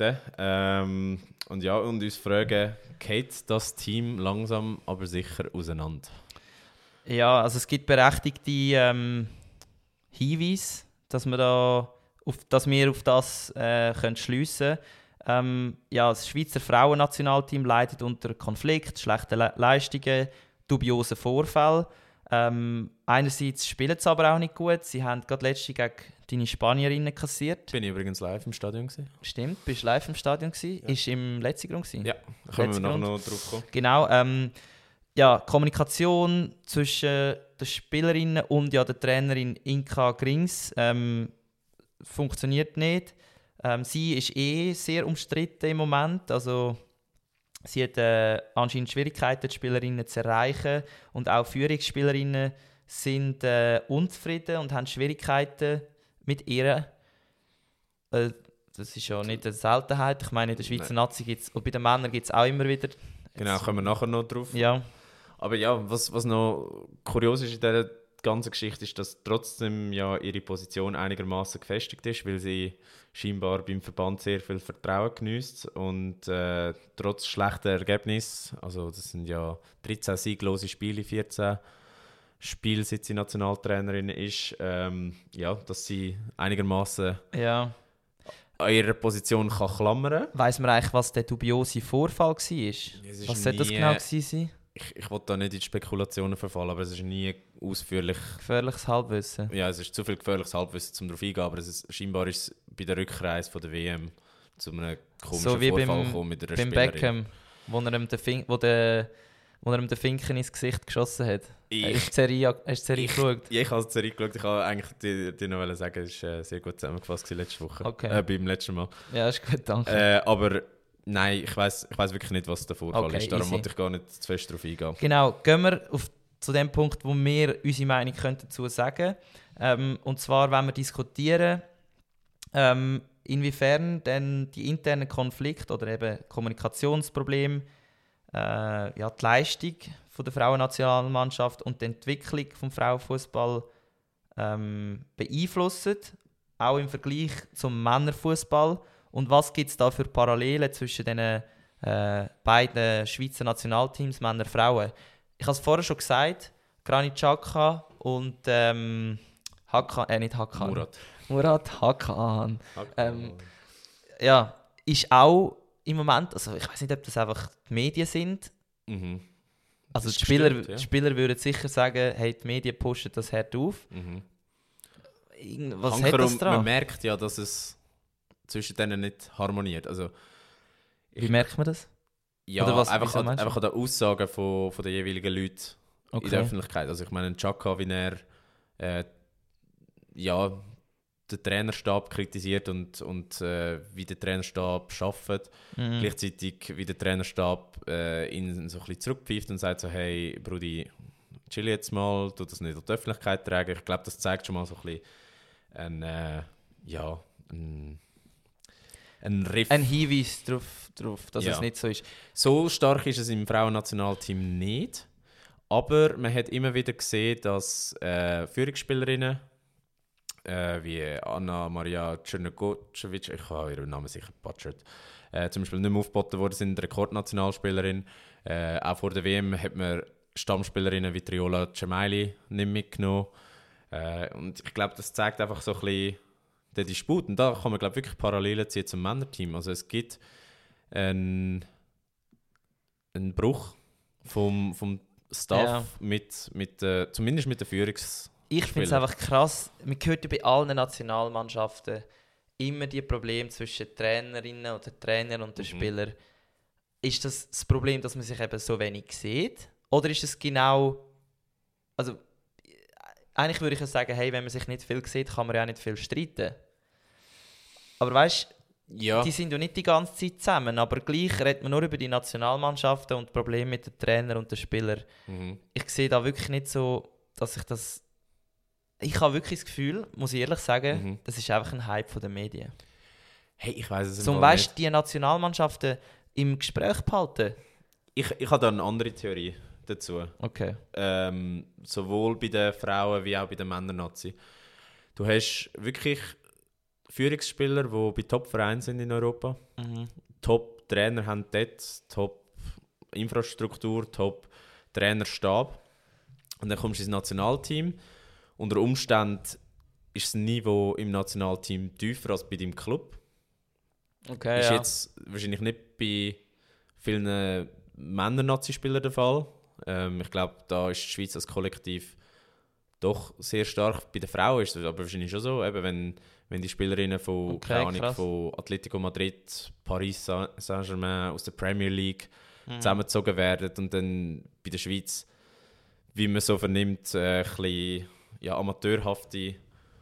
reden. Und uns fragen, geht das Team langsam aber sicher auseinander? Ja, also es gibt berechtigte Hinweise, dass wir auf das schliessen können. Das Schweizer Frauennationalteam leidet unter Konflikt, schlechten Leistungen, dubiosen Vorfällen. Einerseits spielen sie aber auch nicht gut. Sie haben gerade letztens gegen deine Spanierinnen kassiert. Bin ich übrigens live im Stadion gewesen. Stimmt, bist du live im Stadion gewesen? Ja. Ist im letzten Grund gewesen? Ja, da können wir nachher noch drauf kommen. Genau. Kommunikation zwischen den Spielerinnen und der Trainerin Inka Grings funktioniert nicht. Sie ist sehr umstritten im Moment. Also, sie hat anscheinend Schwierigkeiten, die Spielerinnen zu erreichen. Und auch Führungsspielerinnen sind unzufrieden und haben Schwierigkeiten mit ihr. Das ist ja nicht eine Seltenheit. Ich meine, in der Schweizer Nazi gibt es, und bei den Männern gibt es auch immer wieder. Genau, kommen wir nachher noch drauf. Ja. Aber ja, was noch kurios ist in dieser ganzen Geschichte, ist, dass trotzdem ja ihre Position einigermaßen gefestigt ist, weil sie scheinbar beim Verband sehr viel Vertrauen genießt und trotz schlechter Ergebnisse, also das sind ja 13 sieglose Spiele, 14 Spiele, seit sie Nationaltrainerin ist, dass sie einigermaßen an ihrer Position kann klammern. Weiss man eigentlich, was der dubiose Vorfall war? Was sollte das genau gewesen sein? Ich will da nicht in die Spekulationen verfallen, aber es ist nie ausführlich... Gefährliches Halbwissen. Ja, es ist zu viel gefährliches Halbwissen, um darauf eingehen, aber scheinbar ist es bei der Rückreise von der WM zu einem komischen So wie Vorfall gekommen mit einer beim Spielerin. Beckham, wo er ihm den Finken ins Gesicht geschossen hat. Hast du die Serie geschaut? Ja, ich habe die Serie geschaut. Ich wollte eigentlich dir noch sagen, es war sehr gut zusammengefasst letzte Woche. Okay. Beim letzten Mal. Ja, ist gut, danke. Aber nein, ich weiss wirklich nicht, was der Vorfall Okay, ist. Darum easy. wollte ich gar nicht zu fest darauf eingehen. Genau, gehen wir zu dem Punkt, wo wir unsere Meinung dazu sagen können. Und zwar, wenn wir diskutieren, inwiefern denn die internen Konflikte oder eben Kommunikationsprobleme die Leistung von der Frauennationalmannschaft und die Entwicklung des Frauenfußball beeinflussen, auch im Vergleich zum Männerfußball. Und was gibt es da für Parallelen zwischen den beiden Schweizer Nationalteams, Männer und Frauen? Ich habe es vorher schon gesagt, Granit Xhaka und Murat Hakan. Ja, ist auch im Moment, also ich weiß nicht, ob das einfach die Medien sind. Mhm. Also Das die Spieler, stimmt, ja. die Spieler würden sicher sagen, hey, die Medien pushen das hart auf. Mhm. Was hat das dran? Man merkt ja, dass es zwischen denen nicht harmoniert. Also, Wie merkt man das? ja, Oder was- einfach, wieso an, meinst du? einfach an den Aussagen von den jeweiligen Leuten in der Öffentlichkeit. Also ich meine, Xhaka, wie er den Trainerstab kritisiert und wie der Trainerstab arbeitet. Mhm. Gleichzeitig wie der Trainerstab ihn so ein bisschen zurückpfeift und sagt so, hey Brudi, chill jetzt mal, tu das nicht an die Öffentlichkeit tragen. Ich glaube, das zeigt schon mal so ein bisschen ein Riff. Ein Hinweis darauf, dass Ja. es nicht so ist. So stark ist es im Frauennationalteam nicht. Aber man hat immer wieder gesehen, dass Führungsspielerinnen wie Anna Maria Czernogocevic, ich habe ihren Namen sicher butchert, zum Beispiel nicht mehr aufgeboten worden sind, Rekordnationalspielerin. Auch vor der WM hat man Stammspielerinnen wie Triola Cemaili nicht mitgenommen. Und ich glaube, das zeigt einfach so ein bisschen den Disput. Und da kann man glaube wirklich Parallelen ziehen zum Männerteam. Also es gibt einen Bruch vom Staff zumindest mit der Führungs. Ich finde es einfach krass, man hört ja bei allen Nationalmannschaften immer die Probleme zwischen Trainerinnen oder Trainer und den Spielern. Ist das Problem, dass man sich eben so wenig sieht? Oder ist es genau... Also, eigentlich würde ich ja sagen, hey, wenn man sich nicht viel sieht, kann man ja auch nicht viel streiten. Aber weißt Ja. die sind ja nicht die ganze Zeit zusammen, aber gleich redet man nur über die Nationalmannschaften und die Probleme mit den Trainern und den Spielern. Mhm. Ich sehe da wirklich nicht so, dass ich das... Ich habe wirklich das Gefühl, muss ich ehrlich sagen, das ist einfach ein Hype von den Medien. Hey, ich weiß es Zum Beispiel weißt die Nationalmannschaften im Gespräch behalten. Ich habe da eine andere Theorie dazu. Okay. Sowohl bei den Frauen wie auch bei den Männern-Nazi. Du hast wirklich Führungsspieler, die bei Top-Vereinen sind in Europa. Top-Trainer haben dort, Top-Infrastruktur, Top-Trainerstab. Und dann kommst du ins Nationalteam. Unter Umständen ist das Niveau im Nationalteam tiefer als bei deinem Club. Okay, Ist ja. jetzt wahrscheinlich nicht bei vielen Männer-Nazi-Spielern der Fall. Ich glaube, da ist die Schweiz als Kollektiv doch sehr stark. Bei den Frauen ist es aber wahrscheinlich schon so, eben wenn die Spielerinnen von, Okay, keine Ahnung, krass. von Atletico Madrid, Paris Saint-Germain, aus der Premier League zusammengezogen werden und dann bei der Schweiz, wie man so vernimmt, ein bisschen amateurhafte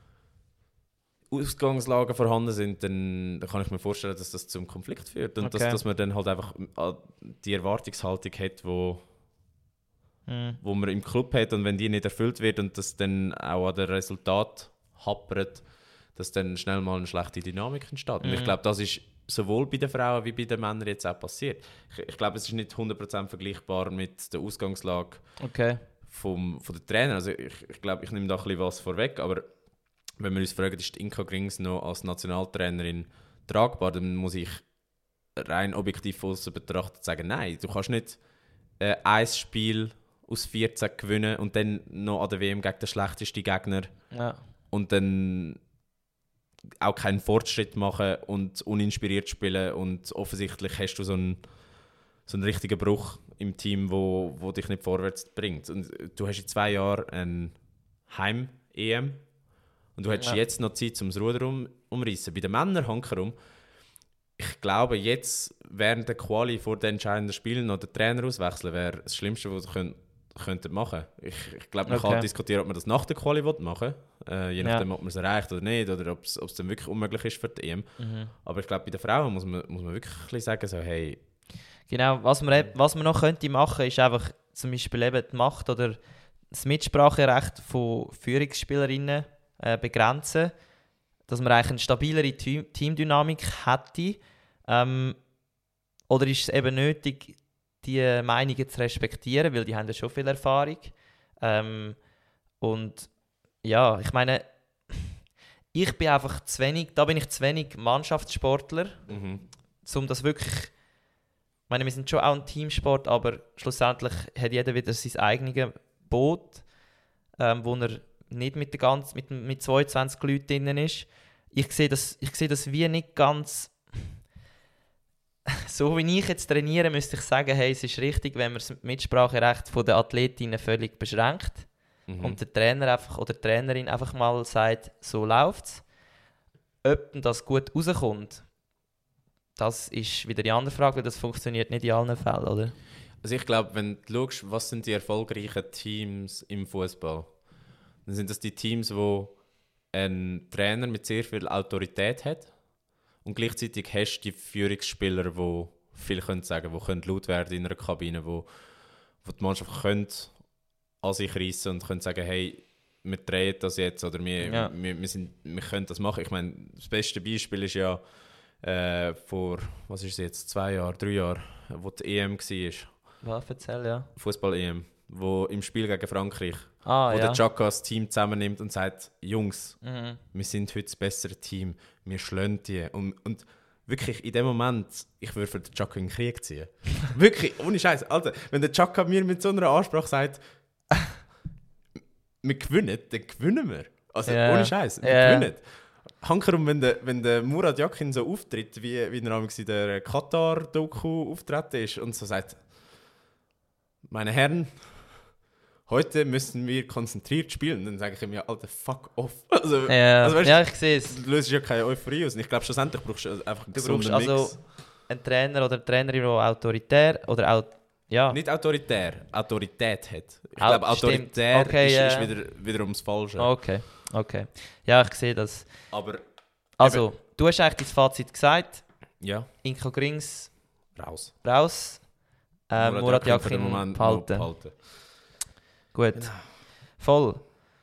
Ausgangslagen vorhanden sind, dann kann ich mir vorstellen, dass das zum Konflikt führt und Okay. dass man dann halt einfach die Erwartungshaltung hat, wo man im Club hat, und wenn die nicht erfüllt wird und das dann auch an den Resultat happert, dass dann schnell mal eine schlechte Dynamik entsteht. Und ich glaube, das ist sowohl bei den Frauen wie bei den Männern jetzt auch passiert. Ich glaube, es ist nicht 100% vergleichbar mit der Ausgangslage Okay. von den Trainern. Also ich glaube, ich nehme da ein bisschen was vorweg, aber wenn wir uns fragen, ist Inka Grings noch als Nationaltrainerin tragbar, dann muss ich rein objektiv von außen betrachtet sagen, nein, du kannst nicht ein Spiel aus 14 gewinnen und dann noch an der WM gegen den schlechtesten Gegner Ja. und dann auch keinen Fortschritt machen und uninspiriert spielen, und offensichtlich hast du so einen richtigen Bruch im Team, wo dich nicht vorwärts bringt. Und du hast in 2 Jahren ein Heim-EM und du hättest jetzt noch Zeit, um das Ruder umreißen. Bei den Männern hankerum, ich glaube, jetzt während der Quali vor den entscheidenden Spielen noch den Trainer auswechseln, wäre das Schlimmste, was sie könnten machen. Ich glaube, man kann diskutieren, ob man das nach der Quali machen will. Je nachdem, ob man es erreicht oder nicht, oder ob es dann wirklich unmöglich ist für die EM. Aber ich glaube, bei den Frauen muss man wirklich ein bisschen sagen, so, hey... Genau, was man noch könnte machen, ist einfach zum Beispiel eben die Macht oder das Mitspracherecht von Führungsspielerinnen begrenzen, dass man eigentlich eine stabilere Teamdynamik hätte. Oder ist es eben nötig, die Meinungen zu respektieren, weil die haben ja schon viel Erfahrung. Und ja, ich meine, ich bin einfach zu wenig Mannschaftssportler, um das wirklich... Ich meine, wir sind schon auch ein Teamsport, aber schlussendlich hat jeder wieder sein eigenes Boot, wo er nicht mit 22 Leuten drin ist. Ich sehe das wie nicht ganz... So wie ich jetzt trainiere, müsste ich sagen, hey, es ist richtig, wenn man das Mitspracherecht der Athletinnen völlig beschränkt und der Trainer oder die Trainerin einfach mal sagt, so läuft es. Ob das gut rauskommt, das ist wieder die andere Frage, weil das funktioniert nicht in allen Fällen, oder? Also ich glaube, wenn du schaust, was sind die erfolgreichen Teams im Fußball, dann sind das die Teams, wo ein Trainer mit sehr viel Autorität hat und gleichzeitig hast du die Führungsspieler, die viel können sagen, die können laut werden in einer Kabine, wo die Mannschaft können an sich reissen und können sagen, hey, wir drehen das jetzt oder wir können das machen. Ich meine, das beste Beispiel ist ja vor, was ist es jetzt, 2 Jahre, 3 Jahre, wo die EM war. Was erzähl, ja. Fußball-EM, wo im Spiel gegen Frankreich, wo der Xhaka das Team zusammennimmt und sagt, Jungs, wir sind heute das bessere Team, wir schlagen die. Und wirklich, in dem Moment, ich würde für den Xhaka in den Krieg ziehen. Wirklich, ohne Scheiß. Alter, wenn der Xhaka mir mit so einer Ansprache sagt, wir gewinnen, dann gewinnen wir. Also ohne Scheiß, wir gewinnen. Hankerum, wenn der Murat Yakin so auftritt, wie er in der Katar-Doku auftreten ist und so sagt, meine Herren, heute müssen wir konzentriert spielen, dann sage ich ihm, ja, Alter, fuck off. Also weißt, ich sehe es. Du löst ja keine Euphorie aus. Und ich glaube, schlussendlich brauchst du einfach einen gesunden Mix. Also einen Trainer oder eine Trainerin, die autoritär oder auch, ja. Nicht autoritär, Autorität hat. Ich glaube, autoritär ist wiederum das Falsche. Okay. Ja, ich sehe das. Aber also, du hast eigentlich dein Fazit gesagt. Ja. Inka Grings raus. Murat Yakin behalten. Gut. Genau. Voll.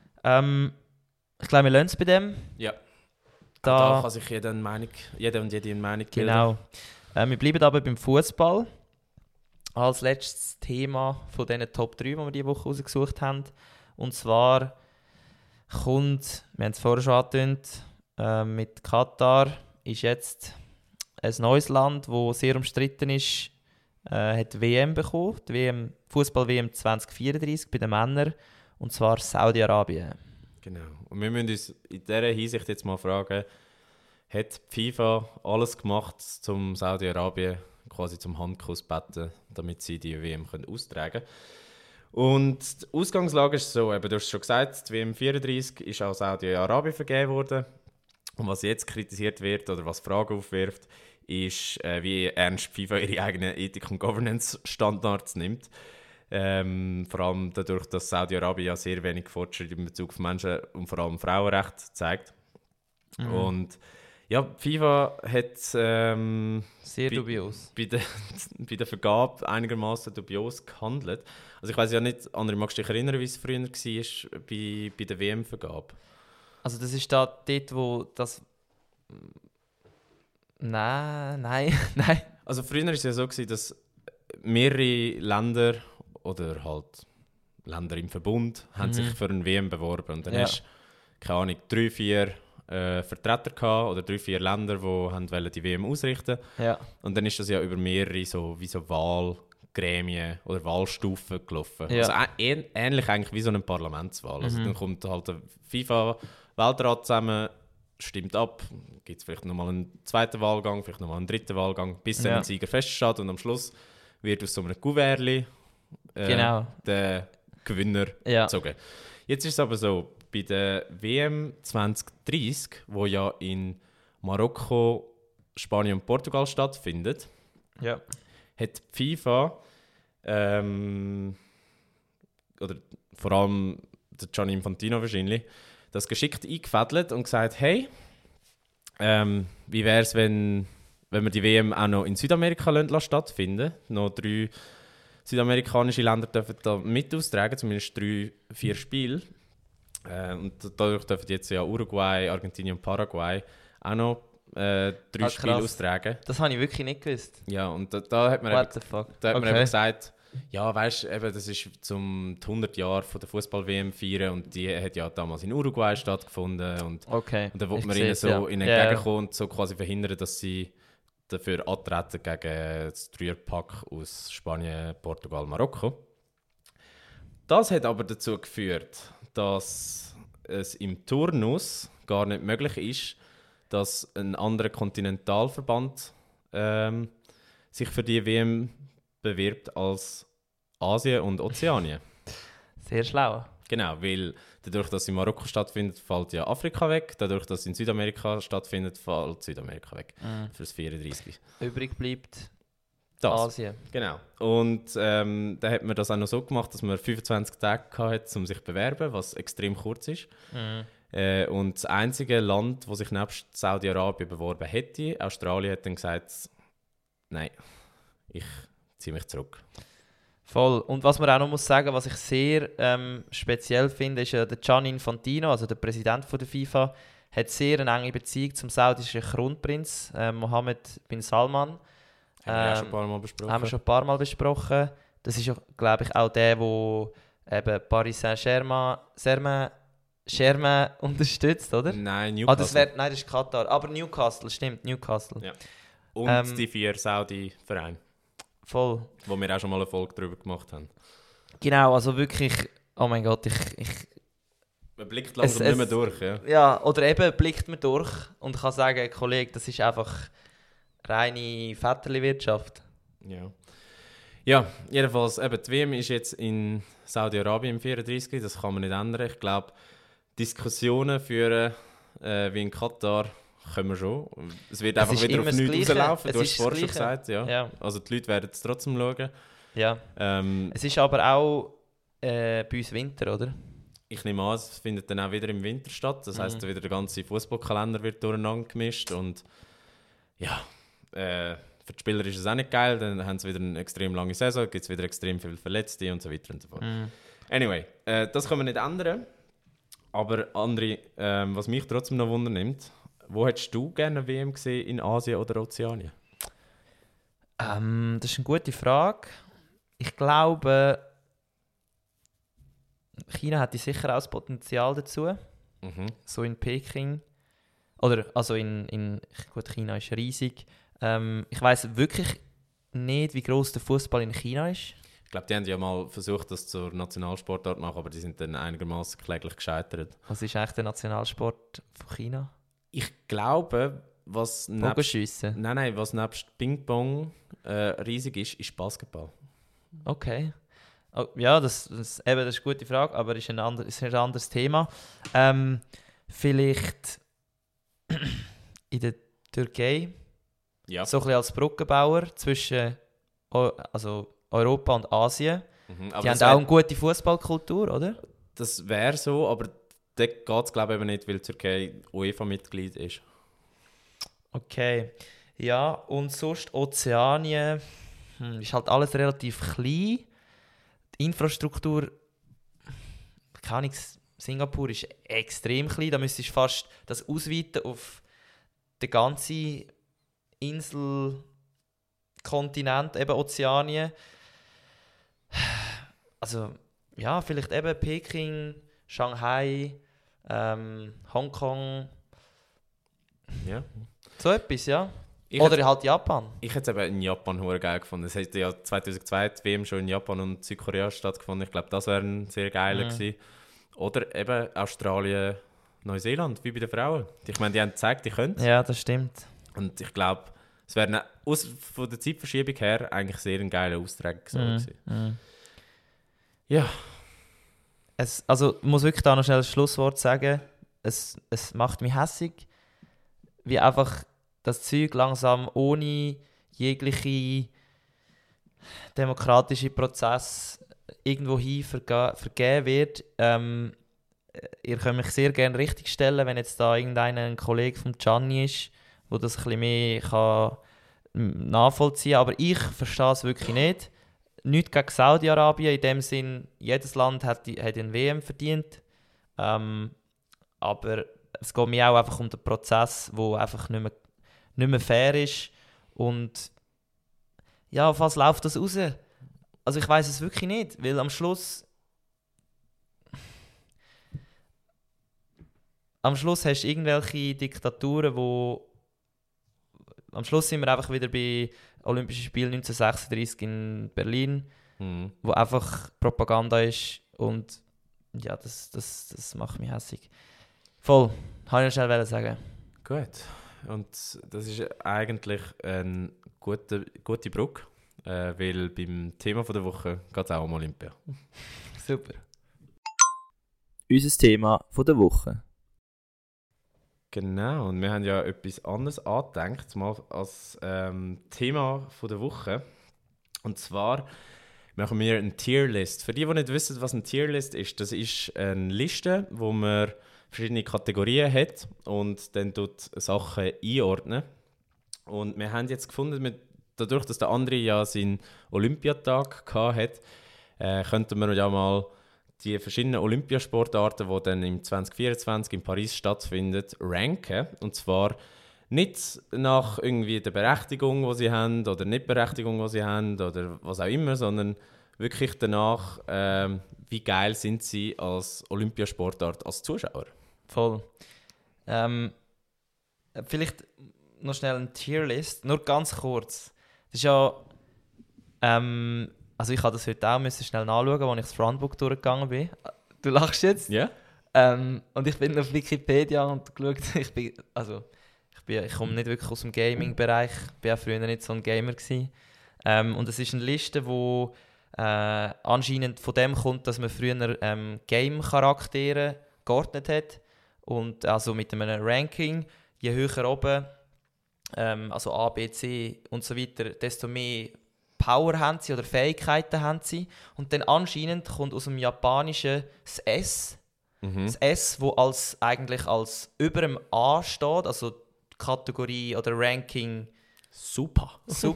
Ich glaube, wir lassen es bei dem. Ja. Da kann sich jeder und jede eine Meinung bilden. Genau. Wir bleiben aber beim Fußball. Als letztes Thema von diesen Top 3, die wir diese Woche rausgesucht haben. Und zwar kommt, wir haben es vorher schon angetönt, mit Katar ist jetzt ein neues Land, das sehr umstritten ist, hat WM bekommen, die Fußball-WM 2034 bei den Männern, und zwar Saudi-Arabien. Genau. Und wir müssen uns in dieser Hinsicht jetzt mal fragen, hat die FIFA alles gemacht, um Saudi-Arabien quasi zum Handkuss zu beten, damit sie die WM austragen können? Und die Ausgangslage ist so, eben, du hast es schon gesagt, die WM 34 ist an Saudi-Arabien vergeben worden. Und was jetzt kritisiert wird oder was Fragen aufwirft, ist, wie ernst FIFA ihre eigenen Ethik- und Governance-Standards nimmt. Vor allem dadurch, dass Saudi-Arabien ja sehr wenig Fortschritt in Bezug auf Menschen- und vor allem Frauenrechte zeigt. Und ja, FIFA hat sehr dubios bei der Vergabe einigermaßen dubios gehandelt. Also ich weiss ja nicht, André, magst du dich erinnern, wie es früher war bei der WM-Vergabe? Also das ist da dort, wo das... Nein. Also früher war es ja so, dass mehrere Länder oder halt Länder im Verbund haben sich für eine WM beworben. Und dann hast du, keine Ahnung, 3-4 Vertreter gehabt, oder 3-4 Länder, die die WM ausrichten wollten. Ja. Und dann ist das ja über mehrere wie so Wahlgremien oder Wahlstufen gelaufen. Ja. Also ähnlich eigentlich wie so eine Parlamentswahl. Also dann kommt halt der FIFA-Weltrat zusammen, stimmt ab, gibt es vielleicht nochmal einen zweiten Wahlgang, vielleicht nochmal einen dritten Wahlgang, bis dann ein Sieger feststeht und am Schluss wird aus so einem Kuvertli der Gewinner gezogen. Jetzt ist es aber so, bei der WM 2030, wo ja in Marokko Spanien und Portugal stattfindet, Ja. hat die FIFA oder vor allem der Gianni Infantino wahrscheinlich, das geschickt eingefädelt und gesagt, hey, wie wäre es, wenn wir die WM auch noch in Südamerika stattfinden lassen? Noch 3 südamerikanische Länder dürfen da mit austragen, zumindest 3-4 Spiele. Und dadurch dürfen jetzt ja Uruguay, Argentinien und Paraguay auch noch 3 Spiele austragen. Das habe ich wirklich nicht gewusst. Ja, und da hat man What the fuck? da hat man eben gesagt, ja, weißt du, das ist zum 100 Jahre von der Fußball-WM feiern und die hat ja damals in Uruguay stattgefunden und da wollte man ihnen so entgegenkommen und so quasi verhindern, dass sie dafür antreten gegen das Dreierpack aus Spanien, Portugal, Marokko. Das hat aber dazu geführt, dass es im Turnus gar nicht möglich ist, dass ein anderer Kontinentalverband sich für die WM bewirbt als Asien und Ozeanien. Sehr schlau. Genau, weil dadurch, dass in Marokko stattfindet, fällt ja Afrika weg. Dadurch, dass in Südamerika stattfindet, fällt Südamerika weg. Für das 34. Übrig bleibt Das. Asien. Genau. Und dann hat man das auch noch so gemacht, dass man 25 Tage hatte, um sich zu bewerben, was extrem kurz ist. Und das einzige Land, das sich nebst Saudi-Arabien beworben hätte, Australien, hat dann gesagt, nein, ich ziehe mich zurück. Voll. Und was man auch noch muss sagen, was ich sehr speziell finde, ist der Gianni Infantino, also der Präsident von der FIFA, hat sehr eine enge Beziehung zum saudischen Kronprinz Mohammed bin Salman. Haben wir schon ein paar Mal besprochen. Das ist, glaube ich, auch der, der Paris Saint-Germain unterstützt, oder? Nein, Newcastle. Nein, das ist Katar. Aber Newcastle, stimmt, Newcastle. Ja. Und die 4 Saudi-Vereine. Voll. Wo wir auch schon mal eine Folge darüber gemacht haben. Genau, also wirklich, oh mein Gott, man blickt langsam nicht mehr durch, ja. Ja, oder eben blickt man durch und kann sagen, Kollege, das ist einfach reine Vetterli-Wirtschaft. Ja. Ja, jedenfalls, eben, die WM ist jetzt in Saudi-Arabien im 34, das kann man nicht ändern. Ich glaube, Diskussionen führen wie in Katar können wir schon. Es wird einfach wieder auf nichts rauslaufen, du hast es vorher schon gesagt. Ja. Also die Leute werden es trotzdem schauen. Ja. Es ist aber auch bei uns Winter, oder? Ich nehme an, es findet dann auch wieder im Winter statt. Das heisst, wieder der ganze Fußballkalender wird durcheinander gemischt. Und ja, für die Spieler ist es auch nicht geil. Dann haben sie wieder eine extrem lange Saison, gibt es wieder extrem viele Verletzte und so weiter und so fort. Anyway, das können wir nicht ändern. Aber André, was mich trotzdem noch wundernimmt, wo hättest du gerne eine WM gesehen, in Asien oder Ozeanien? Das ist eine gute Frage. Ich glaube, China hätte sicher auch das Potenzial dazu. So in Peking. Oder, also gut, China ist riesig. Ich weiss wirklich nicht, wie gross der Fußball in China ist. Ich glaube, die haben ja mal versucht, das zur Nationalsportart zu machen, aber die sind dann einigermaßen kläglich gescheitert. Was ist eigentlich der Nationalsport von China? Ich glaube, was Bogenschiessen? Nein, was nebst Ping-Pong riesig ist Basketball. Okay. Oh, ja, das ist eine gute Frage, aber ist ein anderes Thema. Vielleicht in der Türkei, ja. So ein bisschen als Brückenbauer zwischen Europa und Asien. Die haben auch eine gute Fußballkultur, oder? Das wäre so, aber dort geht es glaube ich eben nicht, weil die Türkei UEFA-Mitglied ist. Okay. Ja, und sonst Ozeanien ist halt alles relativ klein. Die Infrastruktur, keine Ahnung, Singapur ist extrem klein. Da müsstest du fast das ausweiten auf den ganzen Inselkontinent, eben Ozeanien. Also, ja, vielleicht eben Peking, Shanghai, Hongkong. Ja. So etwas, ja. Oder halt Japan. Ich hätte es eben in Japan verdammt geil gefunden. Es hätte ja 2002 die WM schon in Japan und Südkorea stattgefunden. Ich glaube, das wäre ein sehr geiler gewesen. Oder eben Australien, Neuseeland, wie bei den Frauen. Ich meine, die haben gezeigt, die können. Ja, das stimmt. Und ich glaube, es wäre von der Zeitverschiebung her eigentlich sehr ein geiler Austrag gewesen. Ja. Also, ich muss wirklich da noch schnell das Schlusswort sagen. Es macht mich hässig, wie einfach das Zeug langsam ohne jegliche demokratische Prozess irgendwo hin vergeben wird. Ihr könnt mich sehr gerne richtigstellen, wenn jetzt da ein Kollege von Gianni ist, der das ein bisschen mehr kann nachvollziehen kann. Aber ich verstehe es wirklich nicht. Nicht gegen Saudi-Arabien, in dem Sinn, jedes Land hat eine WM verdient. Aber es geht mir auch einfach um den Prozess, der einfach nicht mehr fair ist. Und ja, auf was läuft das raus? Also ich weiß es wirklich nicht, weil am Schluss hast du irgendwelche Diktaturen, wo am Schluss sind wir einfach wieder bei Olympischen Spielen 1936 in Berlin, wo einfach Propaganda ist und ja, das macht mich hässig. Voll, kann ich noch schnell sagen. Gut, und das ist eigentlich eine gute Brücke, weil beim Thema der Woche geht es auch um Olympia. Super. Unser Thema der Woche. Genau, und wir haben ja etwas anderes angedenkt, mal als Thema der Woche. Und zwar machen wir eine Tierlist. Für die nicht wissen, was eine Tierlist ist, das ist eine Liste, wo man verschiedene Kategorien hat und dann tut Sachen einordnen. Und wir haben jetzt gefunden, dadurch, dass der andere ja seinen Olympiatag hatte, könnten wir ja mal die verschiedenen Olympiasportarten, die dann im 2024 in Paris stattfinden, ranken. Und zwar nicht nach irgendwie der Berechtigung, die sie haben, oder Nicht-Berechtigung, die sie haben, oder was auch immer, sondern wirklich danach, wie geil sind sie als Olympiasportart, als Zuschauer. Voll. Vielleicht noch schnell eine Tierlist, nur ganz kurz. Das ist ja... also ich habe das heute auch schnell nachschauen, als ich das Frontbook durchgegangen bin. Du lachst jetzt? Ja. Und ich bin auf Wikipedia und geschaut, ich komme nicht wirklich aus dem Gaming-Bereich, ich war auch früher nicht so ein Gamer gewesen. Und es ist eine Liste, die anscheinend von dem kommt, dass man früher Game-Charaktere geordnet hat. Und also mit einem Ranking, je höher oben, also A, B, C und so weiter, desto mehr Power haben sie oder Fähigkeiten haben sie. Und dann anscheinend kommt aus dem Japanischen das S. Das S, das eigentlich als über dem A steht, also Kategorie oder Ranking super,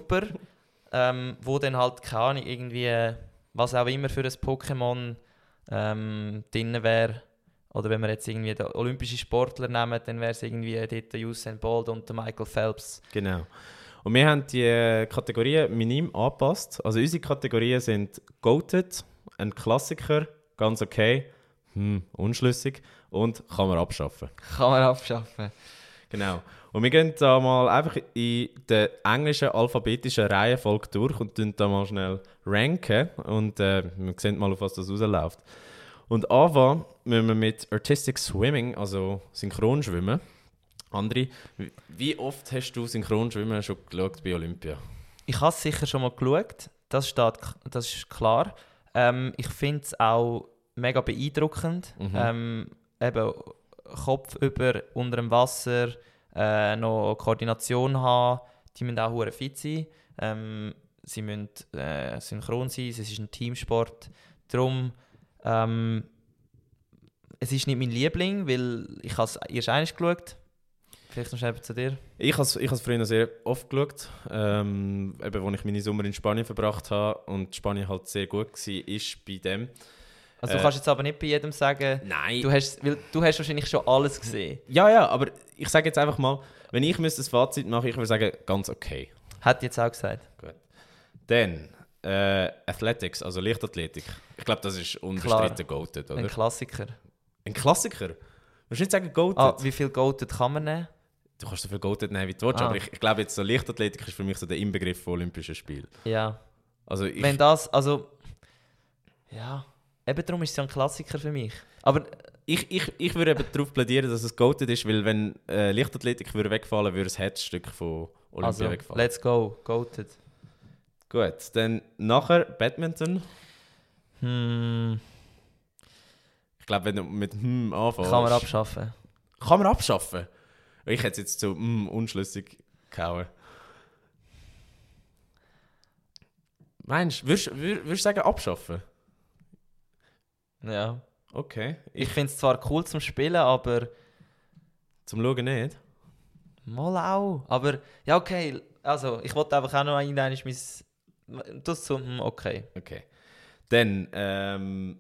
wo dann halt, keine Ahnung, irgendwie, was auch immer für ein Pokémon drin wäre. Oder wenn wir jetzt irgendwie den olympischen Sportler nehmen, dann wäre es irgendwie dort der Usain Bolt und der Michael Phelps. Genau. Und wir haben die Kategorien minim angepasst. Also unsere Kategorien sind Goated, ein Klassiker, ganz okay, unschlüssig und kann man abschaffen. Kann man abschaffen. Genau. Und wir gehen da mal einfach in der englischen alphabetischen Reihenfolge durch und tun da mal schnell ranken. Und wir sehen mal, auf was das rausläuft. Und anfangen müssen wir mit Artistic Swimming, also Synchronschwimmen. André, wie oft hast du Synchronschwimmen schon geschaut bei Olympia? Ich habe es sicher schon mal geschaut, das ist klar. Ich finde es auch mega beeindruckend. Eben Kopf unter dem Wasser, noch Koordination haben, die müssen auch verdammt fit sein. Sie müssen synchron sein, es ist ein Teamsport. Darum, es ist nicht mein Liebling, weil ich es erst einmal geschaut. Vielleicht noch schnell zu dir. Ich habe früher sehr oft geschaut, eben, als ich meine Sommer in Spanien verbracht habe und Spanien halt sehr gut war, ist bei dem. Also du kannst jetzt aber nicht bei jedem sagen, nein. Du hast wahrscheinlich schon alles gesehen. Ja, aber ich sage jetzt einfach mal, wenn ich das Fazit mache, ich würde sagen, ganz okay. Hat jetzt auch gesagt. Gut. Dann Athletics, also Leichtathletik. Ich glaube, das ist unbestritten Goated, oder? Ein Klassiker. Ein Klassiker? Du musst nicht sagen Goated. Wie viel Goated kann man nehmen? Du kannst so viel Goated nehmen, wie du willst, aber ich glaube jetzt, so Leichtathletik ist für mich so der Inbegriff von Olympischen Spielen. Ja. Also ja, eben darum ist es ja ein Klassiker für mich. Aber ich würde eben darauf plädieren, dass es Goated ist, weil wenn Leichtathletik würde wegfallen, würde das Herzstück von Olympia wegfallen. Let's go, Goated. Gut, dann nachher Badminton. Ich glaube, wenn du mit anfängst... Kann man abschaffen. Kann man abschaffen? Ich hätte es jetzt so unschlüssig gehauen. Meinst du, würdest du sagen abschaffen? Ja. Okay. Ich finde es zwar cool zum Spielen, aber... Zum Schauen nicht? Mal auch. Aber, ja okay, also ich wollte einfach auch noch einmal mein... Das so, okay. Okay. Dann,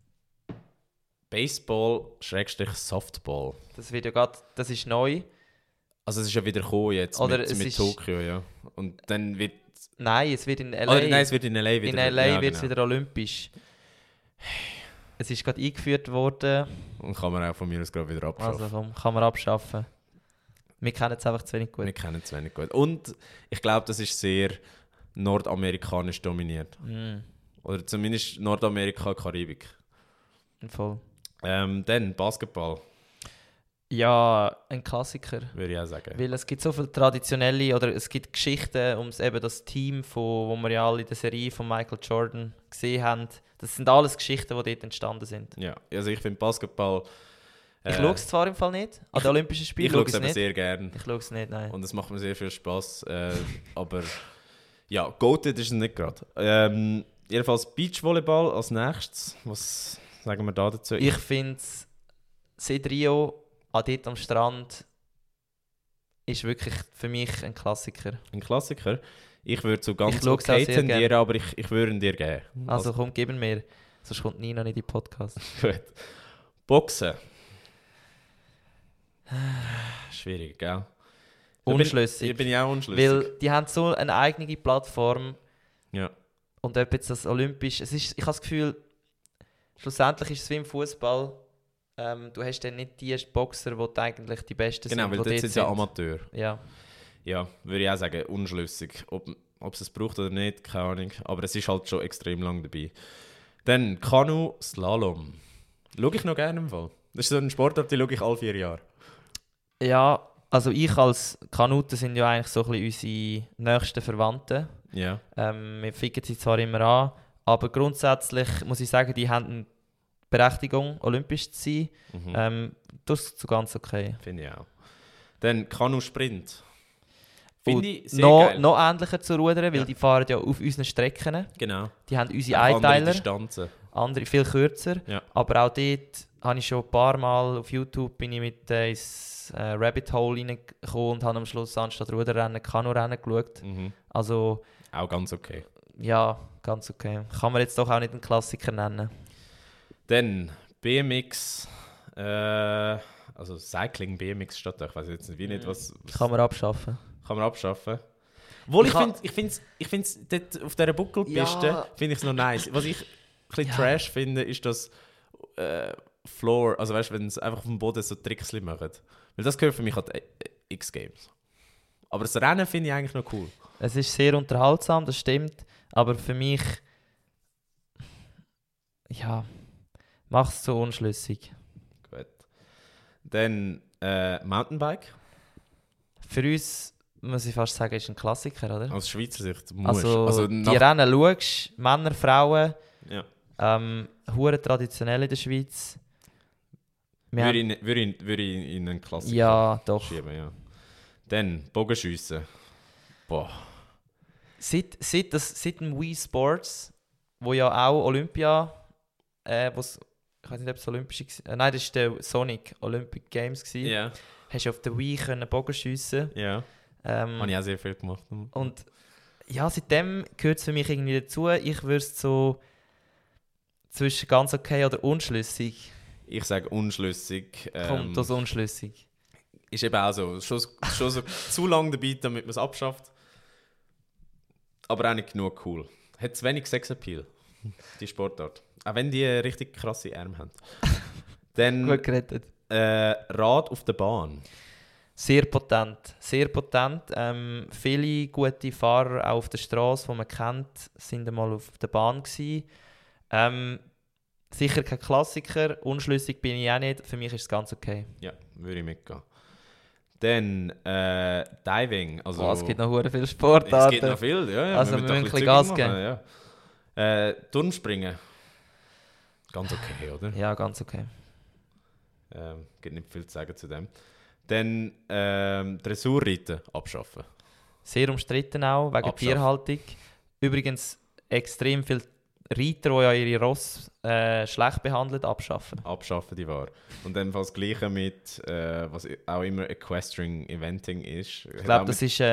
Baseball/Softball. Das wird ja gerade... Das ist neu. Also es ist ja wieder gekommen jetzt Oder mit Tokio, ja. Und dann wird... Nein, es wird in LA. Oder nein, es wird in LA wieder. In LA ja, wird es genau. wieder olympisch. Es ist gerade eingeführt worden. Und kann man auch von mir aus gerade wieder abschaffen. Also komm, kann man abschaffen. Wir kennen es einfach zu wenig gut. Wir kennen es wenig gut. Und ich glaube, das ist sehr nordamerikanisch dominiert. Oder zumindest Nordamerika, Karibik. Voll. Dann Basketball, Ja, ein Klassiker. würde ich auch sagen. Weil es gibt so viele traditionelle, oder es gibt Geschichten um eben das Team, wo wir ja alle in der Serie von Michael Jordan gesehen haben. Das sind alles Geschichten, die dort entstanden sind. Ja, also ich finde Basketball... Ich schaue es zwar im Fall nicht, an den Olympischen Spielen Ich schaue schaue ich es es aber nicht. sehr gerne. Ich schaue es nicht, nein. Und es macht mir sehr viel Spass. Aber ja, goated ist es nicht gerade. Jedenfalls Beachvolleyball als nächstes. Was sagen wir da dazu? Ich finde es, seit Rio, dort am Strand, ist wirklich für mich ein Klassiker. Ein Klassiker. Ich würde so ganz Ich schaue es auch okay sehr tendieren, gerne. aber ich würde ihn dir geben. Also komm, gib ihn mir. Sonst kommt Nina nicht in die Podcast. Gut. Boxen. Schwierig, gell? Unschlüssig. Ich bin ja auch unschlüssig. Weil die haben so eine eigene Plattform. Ja. Und ob jetzt das Olympisch... Ich habe das Gefühl, schlussendlich ist es wie im Fußball. Du hast dann nicht die Boxer, die eigentlich die Besten Genau, sind. weil die dort dort sind ja Amateur. Ja. Ja, würde ich auch sagen, unschlüssig. Ob es braucht oder nicht, keine Ahnung. Aber es ist halt schon extrem lang dabei. Dann Kanu, Slalom. Schaue ich noch gerne im Fall. Das ist so ein Sportart, die schaue ich alle 4 Jahre. Ja, also ich als Kanuten sind ja eigentlich so ein bisschen unsere nächsten Verwandten. Ja. Wir ficken sie zwar immer an, aber grundsätzlich muss ich sagen, die haben eine Berechtigung, olympisch zu sein. Das ist so ganz okay. Finde ich auch. Dann Kanu-Sprint. Finde Und ich sehr geil. noch ähnlicher zu rudern, weil Ja. die fahren ja auf unseren Strecken. Genau. Die haben unsere Auch andere Einteiler, Distanzen. andere viel kürzer. Ja. Aber auch dort habe ich schon ein paar Mal auf YouTube bin ich mit ins Rabbit Hole reingekommen und habe am Schluss anstatt Ruderrennen Kanurennen geschaut. Also Auch ganz okay. ja, ganz okay. Kann man jetzt doch auch nicht einen Klassiker nennen. Dann BMX. Also Cycling BMX statt. Ich weiß jetzt nicht, wie nicht, was Kann man abschaffen. kann man abschaffen. Obwohl Ich ich finde es dort auf dieser Buckelpiste Ja. finde ich es noch nice. Was ich ein bisschen Ja. trash finde, ist das Floor, also weißt du, wenn sie einfach auf dem Boden so Tricks machen. Weil das gehört für mich an die X-Games. Aber das Rennen finde ich eigentlich noch cool. Es ist sehr unterhaltsam, das stimmt. Aber für mich ja, macht es so unschlüssig. Gut. Dann Mountainbike. Für uns muss ich fast sagen, ist ein Klassiker, oder? Aus Schweizer Sicht musst Also, die nach, Rennen schaust, Männer, Frauen, ja. hure traditionell in der Schweiz. Wir würde, haben, würde ich in einen Klassiker ja, doch. schieben, ja. Dann Bogenschiessen. Boah. Seit dem Wii Sports, wo ja auch Olympia, ich weiß nicht, ob es olympische war. Nein, das war der Sonic Olympic Games. Ja. Hast du auf der Wii können Bogen schiessen. Ja. Habe ich auch sehr viel gemacht. Und ja, seitdem gehört es für mich irgendwie dazu. Ich würde es so zwischen ganz okay oder unschlüssig. Ich sage unschlüssig. Kommt das unschlüssig? Ist eben auch so. Schon so zu lang dabei, damit man es abschafft. Aber auch nicht genug cool. Hat zu wenig Sexappeal, die Sportart. Auch wenn die richtig krasse Arme haben. Dann Gut gerettet. Rad auf der Bahn. Sehr potent. Sehr potent. Viele gute Fahrer auch auf der Straße, die man kennt, sind einmal auf der Bahn gewesen. Sicher kein Klassiker. Unschlüssig bin ich auch nicht. Für mich ist es ganz okay. Ja, würde ich mitgehen. Dann Diving. Also, Es gibt noch sehr viele es Sportarten. gibt noch viel, ja. Also müssen wir doch müssen ein Gas bisschen geben. Ja. Turmspringen. Ganz okay, oder? Ja, ganz okay. Gibt nicht viel zu sagen zu dem. Dann Dressurreiten abschaffen. Sehr umstritten auch, wegen Abschaffen. Tierhaltung. Übrigens extrem viele Reiter, die ja ihre Ross schlecht behandeln, abschaffen. Abschaffen die Ware. Und dann das Gleiche mit, was auch immer Equestrian Eventing ist. Ich glaube, das ist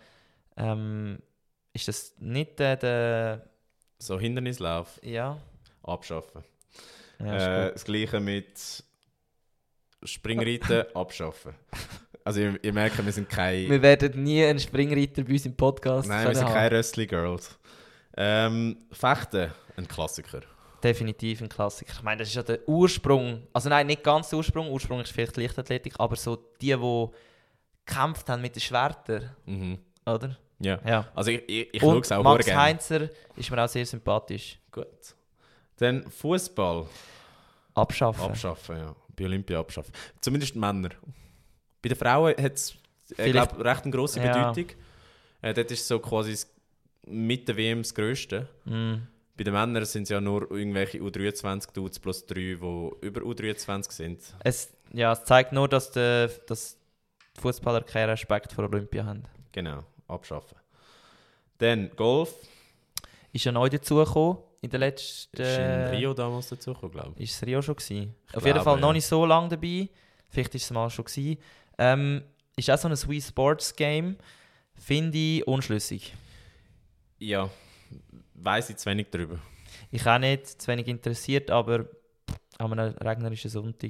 das nicht der... So Hindernislauf Ja. abschaffen. Ja, ist gut. Das Gleiche mit Springreiten abschaffen. Also ihr merkt, wir sind keine... Wir werden nie einen Springreiter bei uns im Podcast Nein, wir sind keine Wrestling-Girls. Fechten, ein Klassiker. Definitiv ein Klassiker. Ich meine, das ist ja der Ursprung. Also nein, nicht ganz der Ursprung. Ursprung ist vielleicht Leichtathletik, aber so die gekämpft haben mit den Schwertern, Mhm. oder? Ja. Ja. Also ich schaue Und es auch Max gerne. Heinzer ist mir auch sehr sympathisch. Gut. Dann Fußball Abschaffen. abschaffen, ja. Bei Olympia abschaffen. Zumindest die Männer. Bei den Frauen hat es, Vielleicht- recht eine grosse Ja. Bedeutung. Dort ist so quasi mit der WM das Grösste. Mm. Bei den Männern sind es ja nur irgendwelche U23-Dudes plus 3, die über U23 sind. Es zeigt nur, dass die Fußballer keinen Respekt vor Olympia haben. Genau, abschaffen. Dann Golf. Ist ja neu dazugekommen in der letzten... Ist in Rio damals dazugekommen, glaube ich. Ist es Rio schon gewesen? Auf glaube, jeden Fall noch ja. nicht so lange dabei. Vielleicht ist es mal schon gewesen. Ist auch so ein Wii Sports Game. Finde ich unschlüssig. Ja, weiss ich zu wenig darüber. Ich auch nicht, zu wenig interessiert, aber an einem regnerischen Sonntag.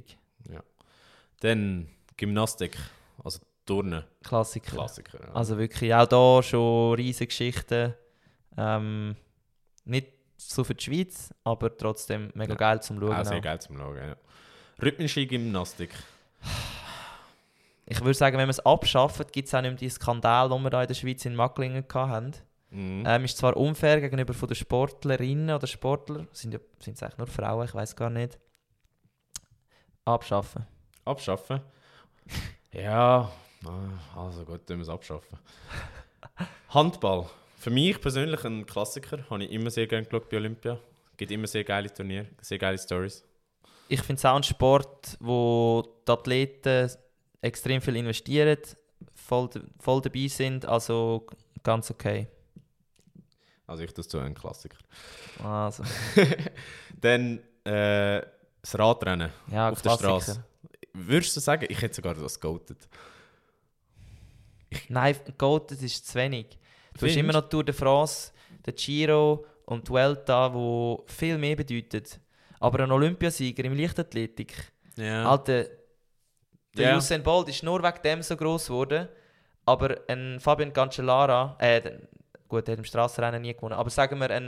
Dann Gymnastik, also Turnen, Klassiker. Klassiker. Ja. Also wirklich auch da schon riesige Geschichten. Nicht so für die Schweiz, aber trotzdem mega Ja. geil zum Schauen. auch sehr Auch. geil zum Schauen, ja. Rhythmische Gymnastik. Ich würde sagen, wenn man es abschafft, gibt es auch nicht mehr die Skandale, die wir da in der Schweiz in Macklingen hatten. Mhm. Ist zwar unfair gegenüber von den Sportlerinnen oder Sportler, sind es eigentlich nur Frauen, ich weiß gar nicht. Abschaffen. Abschaffen. Ja, also gut, tun wir es abschaffen. Handball. Für mich persönlich ein Klassiker. Habe ich immer sehr gerne geschaut bei Olympia. Gibt immer sehr geile Turniere, sehr geile Stories. Ich finde es auch ein Sport, wo die Athleten extrem viel investieren, voll dabei sind, also ganz okay. Also ich tue es zu einem Klassiker. Also, Dann das Radrennen ja, auf der Klassiker. Straße. Würdest du sagen, ich hätte sogar das geoutet? Nein, Goated ist zu wenig. Du hast Findest? immer noch Tour de France, den Giro und die Vuelta, die viel mehr bedeuten. Aber ein Olympiasieger im Leichtathletik, Ja. Alter, der Ja. Usain Bolt ist nur wegen dem so gross geworden, aber ein Fabian Cancellara, gut, der hat im Strassenrennen nie gewonnen, aber sagen wir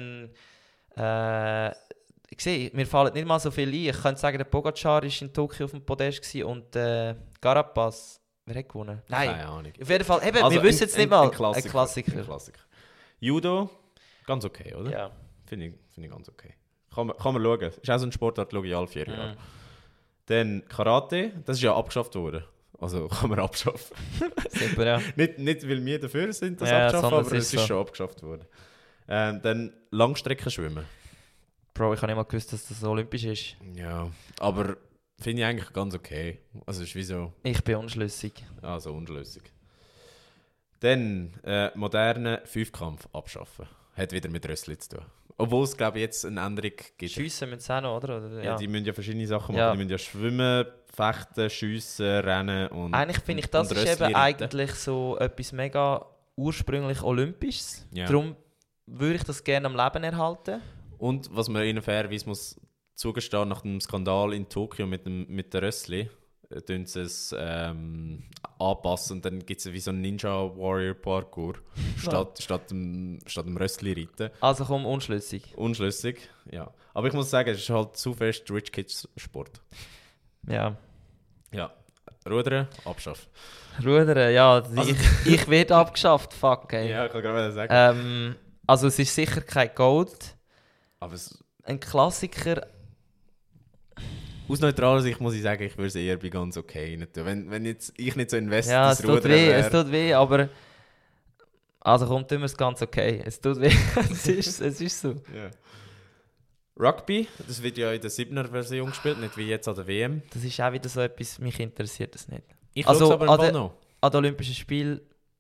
ich sehe, mir fallen nicht mal so viel ein. Ich könnte sagen, der Pogacar war in Tokio auf dem Podest gewesen und Carapaz, wer hat gewonnen? Nein, Keine Ahnung. auf jeden Fall, eben, Also wir wissen es nicht mal. Ein Klassiker. Ein Klassiker. Ein Klassiker. Judo, ganz okay, oder? Ja. Finde ich ganz okay. Kann man schauen. Ist auch so ein Sportart, schaue ich alle 4 Jahre. Mhm. Dann Karate, das ist ja abgeschafft worden. Also kann man abschaffen. Super, ja. nicht weil wir dafür sind, das Ja, abschaffen, sondern aber es es ist ist so. schon abgeschafft worden. Dann Langstreckenschwimmen. Bro, ich habe nicht mal gewusst, dass das olympisch ist. Ja, aber finde ich eigentlich ganz okay. Also ist wie so, Ich bin unschlüssig. also unschlüssig. Dann moderne Fünfkampf abschaffen. Hat wieder mit Rössli zu tun. Obwohl es, glaube ich, jetzt eine Änderung gibt. Schiessen müssen sie auch noch, oder? Ja, die müssen ja verschiedene Sachen machen. Ja. Die müssen ja schwimmen, fechten, schiessen, rennen und Eigentlich finde ich, das und ist Rössli eben reiten. eigentlich so etwas mega ursprünglich Olympisches. Ja. Darum würde ich das gerne am Leben erhalten. Und was man ihnen fairerweise muss zugestehen, nach dem Skandal in Tokio mit der Rössli, tun sie es anpassen und dann gibt es wie so einen Ninja-Warrior-Parkour statt dem Rössli-Reiten. Also komm, unschlüssig. Unschlüssig, ja. Aber ich muss sagen, es ist halt zu fest Rich Kids Sport. Ja. Ja. Rudern, abschaffen. Rudern, ja, Also- ich werde abgeschafft, fuck, ey. Ja, ich kann gerade sagen. Also es ist sicher kein Gold. Aber Ein Klassiker, aus neutraler Sicht muss ich sagen, ich würde es eher bei ganz okay nicht tun. Wenn jetzt ich nicht so invested ja, ins es tut Rudern weh, wäre. es tut weh, aber... Also kommt immer ganz okay. Es tut weh, es ist so. Ja. Rugby, das wird ja in der 7er-Version gespielt, nicht wie jetzt an der WM. Das ist auch wieder so etwas, mich interessiert das nicht. Ich Also, schaue es aber im an Fall der- noch. An den Olympischen Spielen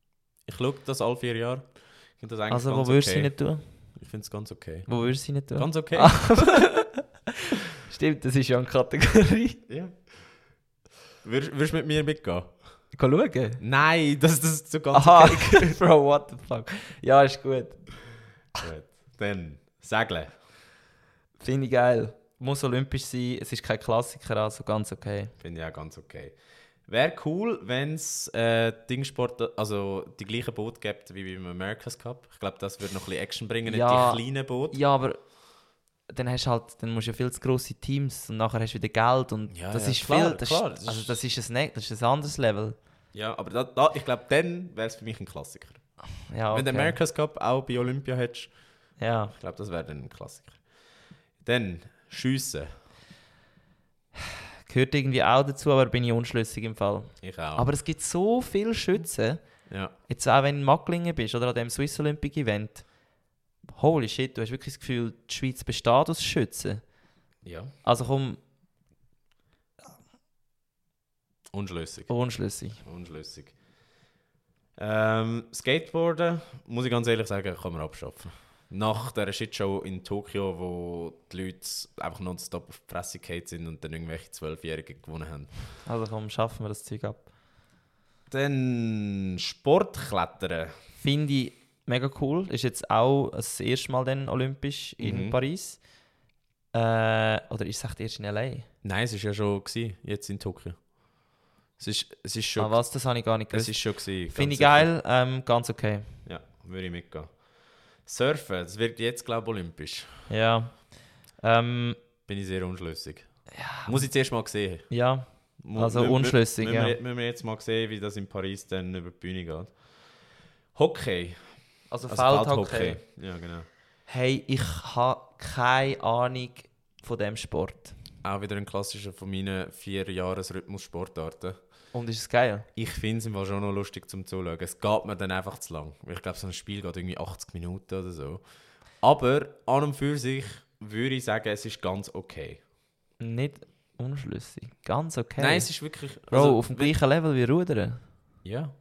Ich schaue das alle 4 Jahre. Ich finde das eigentlich Also, wo ganz würdest du okay. sie nicht tun? Ich finde es ganz okay. Wo würdest du sie nicht tun? Ganz okay. Stimmt, das ist ja eine Kategorie. Ja. Würdest du mit mir mitgehen? Schauen? Nein, das ist so ganz Aha, okay. Bro, what the fuck. Ja, ist gut. Gut. Dann, Segeln. Finde ich geil. Muss olympisch sein, es ist kein Klassiker, also ganz okay. Finde ich auch ganz okay. Wäre cool, wenn es Dingsport, also die gleichen Boote gibt wie beim America's Cup. Ich glaube, das würde noch ein bisschen Action bringen, Ja. nicht die kleinen Boote. Ja, aber dann musst du ja viel zu grosse Teams und nachher hast du wieder Geld und Ja, das ja, ist klar, viel. Das klar, ist, also das ist ein anderes Level. Ja, aber ich glaube, dann wäre es für mich ein Klassiker. Ja, Wenn du okay. America's Cup auch bei Olympia hättest, Ja. ich glaube, das wäre dann ein Klassiker. Dann, Schiessen. Gehört irgendwie auch dazu, aber bin ich unschlüssig im Fall. Ich auch. Aber es gibt so viele Schützen, ja. jetzt auch wenn du in Macklingen bist oder an dem Swiss Olympic Event. Holy shit, du hast wirklich das Gefühl, die Schweiz besteht aus Schützen. Ja. Also komm, Unschlüssig. unschlüssig. Unschlüssig. Skateboarden, muss ich ganz ehrlich sagen, kann man abschaffen. Nach dieser Shitshow in Tokio, wo die Leute einfach nonstop auf die Fresse gefallen sind und dann irgendwelche 12-Jährigen gewonnen haben. Also komm, schaffen wir das Zeug ab. Dann Sportklettern. Finde ich mega cool. Ist jetzt auch das erste Mal dann olympisch in Paris. Oder ist es echt erst in L.A.? Nein, es war ja schon gewesen, jetzt in Tokio. Es ist schon, Ah, was? Das habe ich gar nicht es gewusst. ist schon gewesen, Finde ich ganz geil, ganz okay. sicher. Ja, würde ich mitgehen. Surfen, das wird jetzt, glaube ich, olympisch. Ja. Bin ich sehr unschlüssig. Muss ich zuerst mal sehen. Ja, also unschlüssig, ja. Müssen wir jetzt mal sehen, wie das in Paris dann über die Bühne geht. Hockey. Also Also Feldhockey. Ja, genau. Hey, ich habe keine Ahnung von diesem Sport. Auch wieder ein klassischer von meinen 4 Jahres-Rhythmus-Sportarten. Und ist es geil? Ich finde es im Fall schon noch lustig zum Zuschauen. Es geht mir dann einfach zu lang. Ich glaube, so ein Spiel geht irgendwie 80 Minuten oder so. Aber an und für sich würde ich sagen, es ist ganz okay. Nicht unschlüssig. Ganz okay. Nein, es ist wirklich... Bro, auf dem gleichen Level wie Rudern. Ja.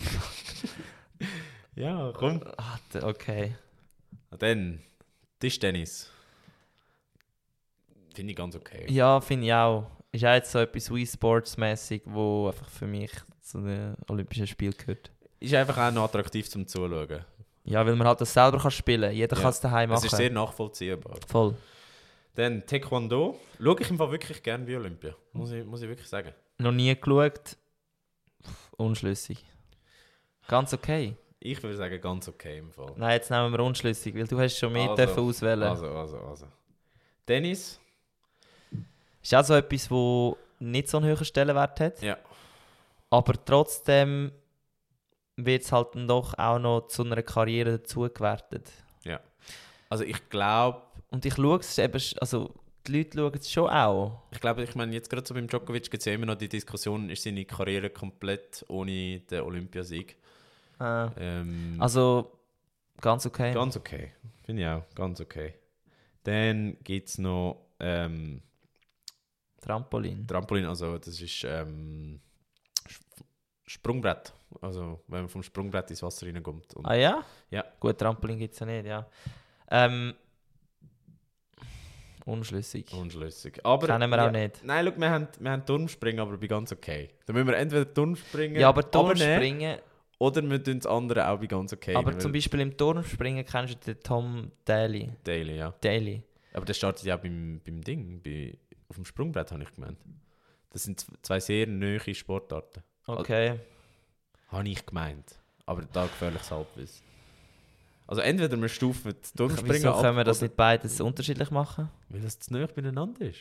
Ja, komm. Okay. Dann Tischtennis. Finde ich ganz okay. Ja, finde ich auch. Ist auch jetzt so etwas Wii Sports-mäßig, wo einfach für mich zu den Olympischen Spielen gehört. Ist einfach auch noch attraktiv zum Zuschauen. Ja, weil man halt das selber kann spielen kann. Jeder Ja. kann es daheim machen. Es ist sehr nachvollziehbar. Voll. Dann Taekwondo. Schaue ich im Fall wirklich gerne wie Olympia. Muss ich wirklich sagen. Noch nie geschaut. Unschlüssig. Ganz okay. Ich würde sagen, ganz okay im Fall. Nein, jetzt nehmen wir unschlüssig, weil du hast schon mehr Also, dürfen auswählen. Also. Tennis. Ist auch so etwas, wo nicht so einen höheren Stellenwert hat. Ja. Aber trotzdem wird es halt dann doch auch noch zu einer Karriere dazugewertet. Also ich glaube, Und ich schaue es eben, also die Leute schauen es schon auch. ich meine, jetzt gerade so beim Djokovic gibt es ja immer noch die Diskussion, ist seine Karriere komplett ohne den Olympiasieg? Also ganz okay. Ganz okay. Finde ich auch, ganz okay. Dann gibt es noch Trampolin. Trampolin, also das ist Sprungbrett. Also wenn man vom Sprungbrett ins Wasser reinkommt. Und Ah ja? Ja. Gut, Trampolin gibt es ja nicht, ja. Unschlüssig. unschlüssig. Aber, Kennen wir auch nicht. Nein, schau, wir haben Turmspringen, aber bei ganz okay. Da müssen wir entweder Turmspringen Ja, aber runternehmen, Turmspringen, oder wir tun das andere auch bei ganz okay. aber weil- zum Beispiel im Turmspringen kennst du den Tom Daly. Daily, ja. Daly. Aber der startet ja auch beim Ding, auf dem Sprungbrett, habe ich gemeint. Das sind zwei sehr nahe Sportarten. Okay. Habe ich gemeint. Aber da gefährliches Halbwissen. Also entweder wir stufen das Turmspringen Wieso ab, können wir das oder- nicht beides unterschiedlich machen? weil das zu nahe beieinander ist.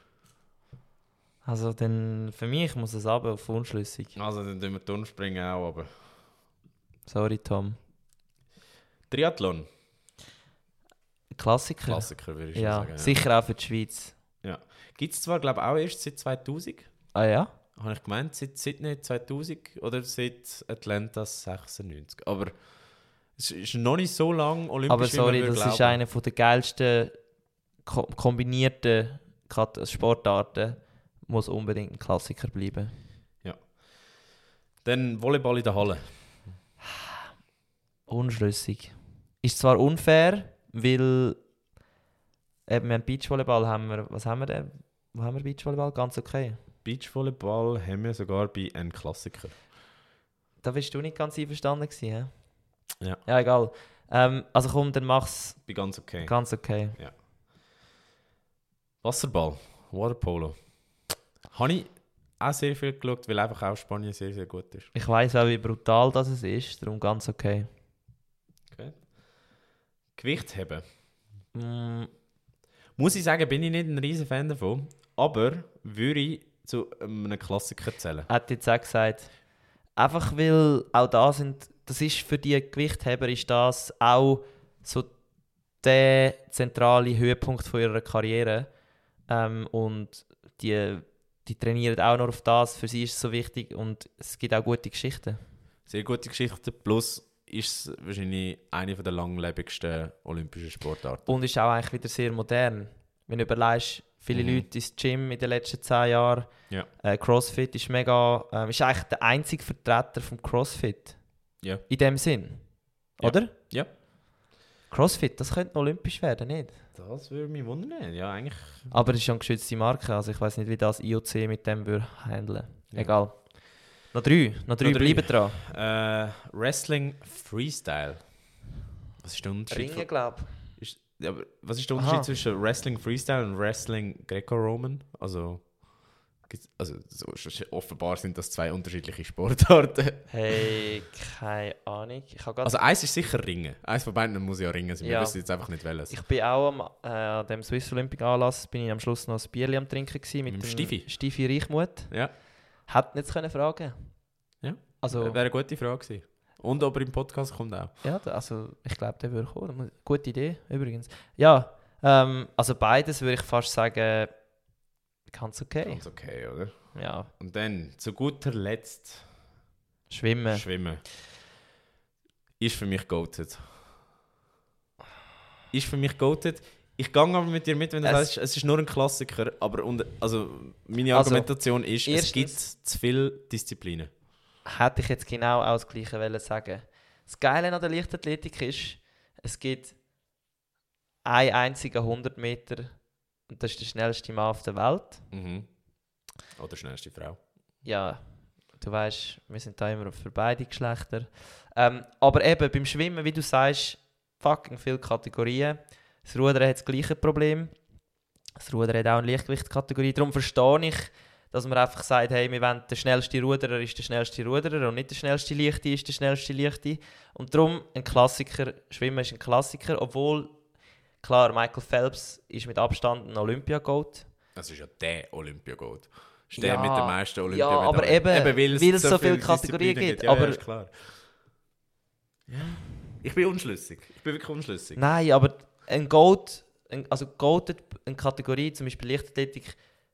Also dann, für mich muss es aber auf unschlüssig. Also dann tun wir Turmspringen auch, aber... Sorry, Tom. Triathlon. Klassiker. Klassiker, würde ich schon Ja, sagen. sicher auch für die Schweiz. Gibt es zwar, glaube ich, auch erst seit 2000. Ah ja? Habe ich gemeint, seit Sydney 2000 oder seit Atlanta 96. Aber es ist noch nicht so lang olympisch, Aber sorry, wie man das würde ist glauben. eine der geilsten kombinierten Sportarten. Muss unbedingt ein Klassiker bleiben. Dann Volleyball in der Halle. Unschlüssig. Ist zwar unfair, weil eben wir haben Beachvolleyball was haben wir denn? Wo haben wir Beachvolleyball? Ganz okay. Beachvolleyball haben wir sogar bei einem Klassiker. Da bist du nicht ganz einverstanden gewesen, hä? Ja. Ja, egal. Also komm, dann mach's Bei ganz okay. ganz okay. Wasserball, Waterpolo. Habe ich auch sehr viel geschaut, weil einfach auch Spanien sehr, sehr gut ist. Ich weiss auch, wie brutal das ist, darum ganz okay. Gewichtheben. Mm, Muss ich sagen, bin ich nicht ein riesen Fan davon, aber würde ich zu einem Klassiker zählen. Hat jetzt auch gesagt. Einfach weil auch das ist für die Gewichtheber ist das auch so der zentrale Höhepunkt von ihrer Karriere. Und die trainieren auch nur auf das. Für sie ist es so wichtig und es gibt auch gute Geschichten. Sehr gute Geschichte, plus ist es wahrscheinlich eine der langlebigsten olympischen Sportarten. Und ist auch eigentlich wieder sehr modern. Wenn du überlegst, viele Leute ins Gym in den letzten 10 Jahren. Ja. Crossfit ist mega... ist eigentlich der einzige Vertreter vom Crossfit. Ja. In dem Sinn. Ja. Oder? Ja. Crossfit, das könnte noch olympisch werden, nicht? Das würde mich wundern, ja eigentlich. Aber es ist ja eine geschützte Marke, also ich weiß nicht, wie das IOC mit dem würde handeln. Ja. Egal. Noch drei bleiben dran. Wrestling Freestyle. Was ist der Unterschied? Ringen, glaube Ja, aber was ist der Unterschied zwischen Wrestling Freestyle und Wrestling Greco-Roman? Also offenbar sind das zwei unterschiedliche Sportarten. Hey, keine Ahnung. Also eins ist sicher Ringen. Eins von beiden muss ja Ringen sein. Ja. Wir wissen jetzt einfach nicht welches. Ich bin auch an dem Swiss Olympic Anlass bin ich am Schluss noch ein Bierli am Trinken gewesen mit dem dem Stifi Reichmuth. Ja. Hätten jetzt können fragen. Ja. Also, Wäre eine gute Frage gewesen. Und ob er im Podcast kommt auch. Ja, also ich glaube, der würde kommen. Gute Idee, übrigens. Ja, also beides würde ich fast sagen, ganz okay. Ganz okay, oder? Ja. Und dann, zu guter Letzt, Schwimmen. Ist für mich goated. Ich gehe aber mit dir mit, wenn du sagst, es ist nur ein Klassiker, aber meine Argumentation ist, es gibt zu viele Disziplinen. Hätte ich jetzt genau auch das Gleiche wollen sagen. Das Geile an der Leichtathletik ist, es gibt einen einzigen 100 Meter und das ist der schnellste Mann auf der Welt. Mhm. Oder schnellste Frau. Ja, du weißt, wir sind da immer für beide Geschlechter. Aber eben beim Schwimmen, wie du sagst, fucking viele Kategorien. Das Rudern hat das gleiche Problem. Das Rudern hat auch eine Leichtgewichtskategorie. Darum verstehe ich, dass man einfach sagt, hey, wir wollen der schnellste Ruderer ist der schnellste Ruderer und nicht der schnellste Leichte ist der schnellste Leichte. Und darum ein Klassiker, Schwimmen ist ein Klassiker, obwohl, klar, Michael Phelps ist mit Abstand ein Olympia-Goat. Das ist ja der Olympia-Goat. Ist der mit den meisten Olympia. Ja, aber eben weil es so viele Kategorien gibt. Ja, aber ist klar. Ja. Ich bin wirklich unschlüssig. Nein, aber ein Goat, Goat, eine Kategorie, zum Beispiel Leichtathletik,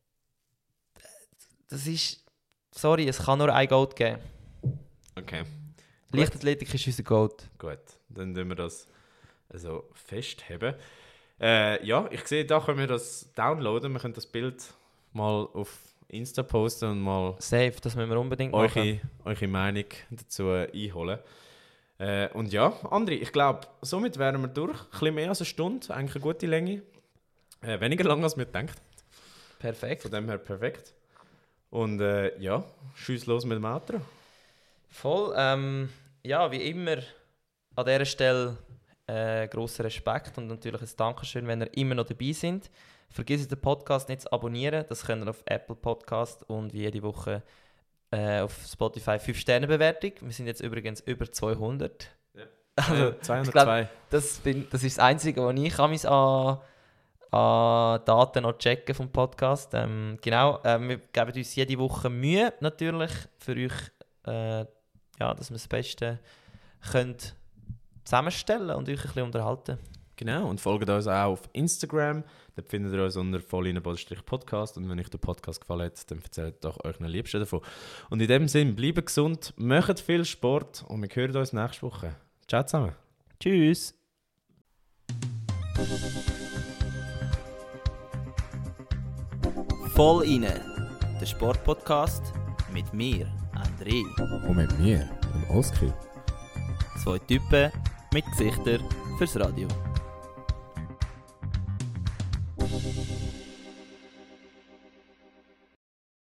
das ist... Sorry, es kann nur ein Goat geben. Okay. Leichtathletik ist unser Goat. Gut, dann tun wir das also festheben. Ja, ich sehe, da können wir das downloaden. Wir können das Bild mal auf Insta posten und mal safe, das müssen wir unbedingt machen. Eure Meinung dazu einholen. Und ja, André, ich glaube, somit wären wir durch. Ein bisschen mehr als eine Stunde, eigentlich eine gute Länge. Weniger lang, als wir gedacht haben. Perfekt. Von dem her perfekt. Und ja, schieß los mit dem Outro. Voll. Ja, wie immer an dieser Stelle grosser Respekt und natürlich ein Dankeschön, wenn ihr immer noch dabei seid. Vergesst den Podcast nicht zu abonnieren. Das könnt ihr auf Apple Podcast und wie jede Woche auf Spotify 5-Sterne-Bewertung. Wir sind jetzt übrigens über 200. Ja. Also, 202. Ich glaub, das ist das Einzige, was ich an Daten noch checken vom Podcast. Genau, wir geben uns jede Woche Mühe, natürlich, für euch, dass wir das Beste könnt zusammenstellen und euch ein bisschen unterhalten. Genau, und folgt uns auch auf Instagram. Dort findet ihr uns unter vollrein_podcast. Und wenn euch der Podcast gefallen hat, dann erzählt doch euch einen Liebsten davon. Und in dem Sinne, bleibt gesund, macht viel Sport und wir hören uns nächste Woche. Ciao zusammen. Tschüss. Voll inne, der Sportpodcast mit mir, André. Und mit mir, dem Oskar. Zwei Typen mit Gesichtern fürs Radio.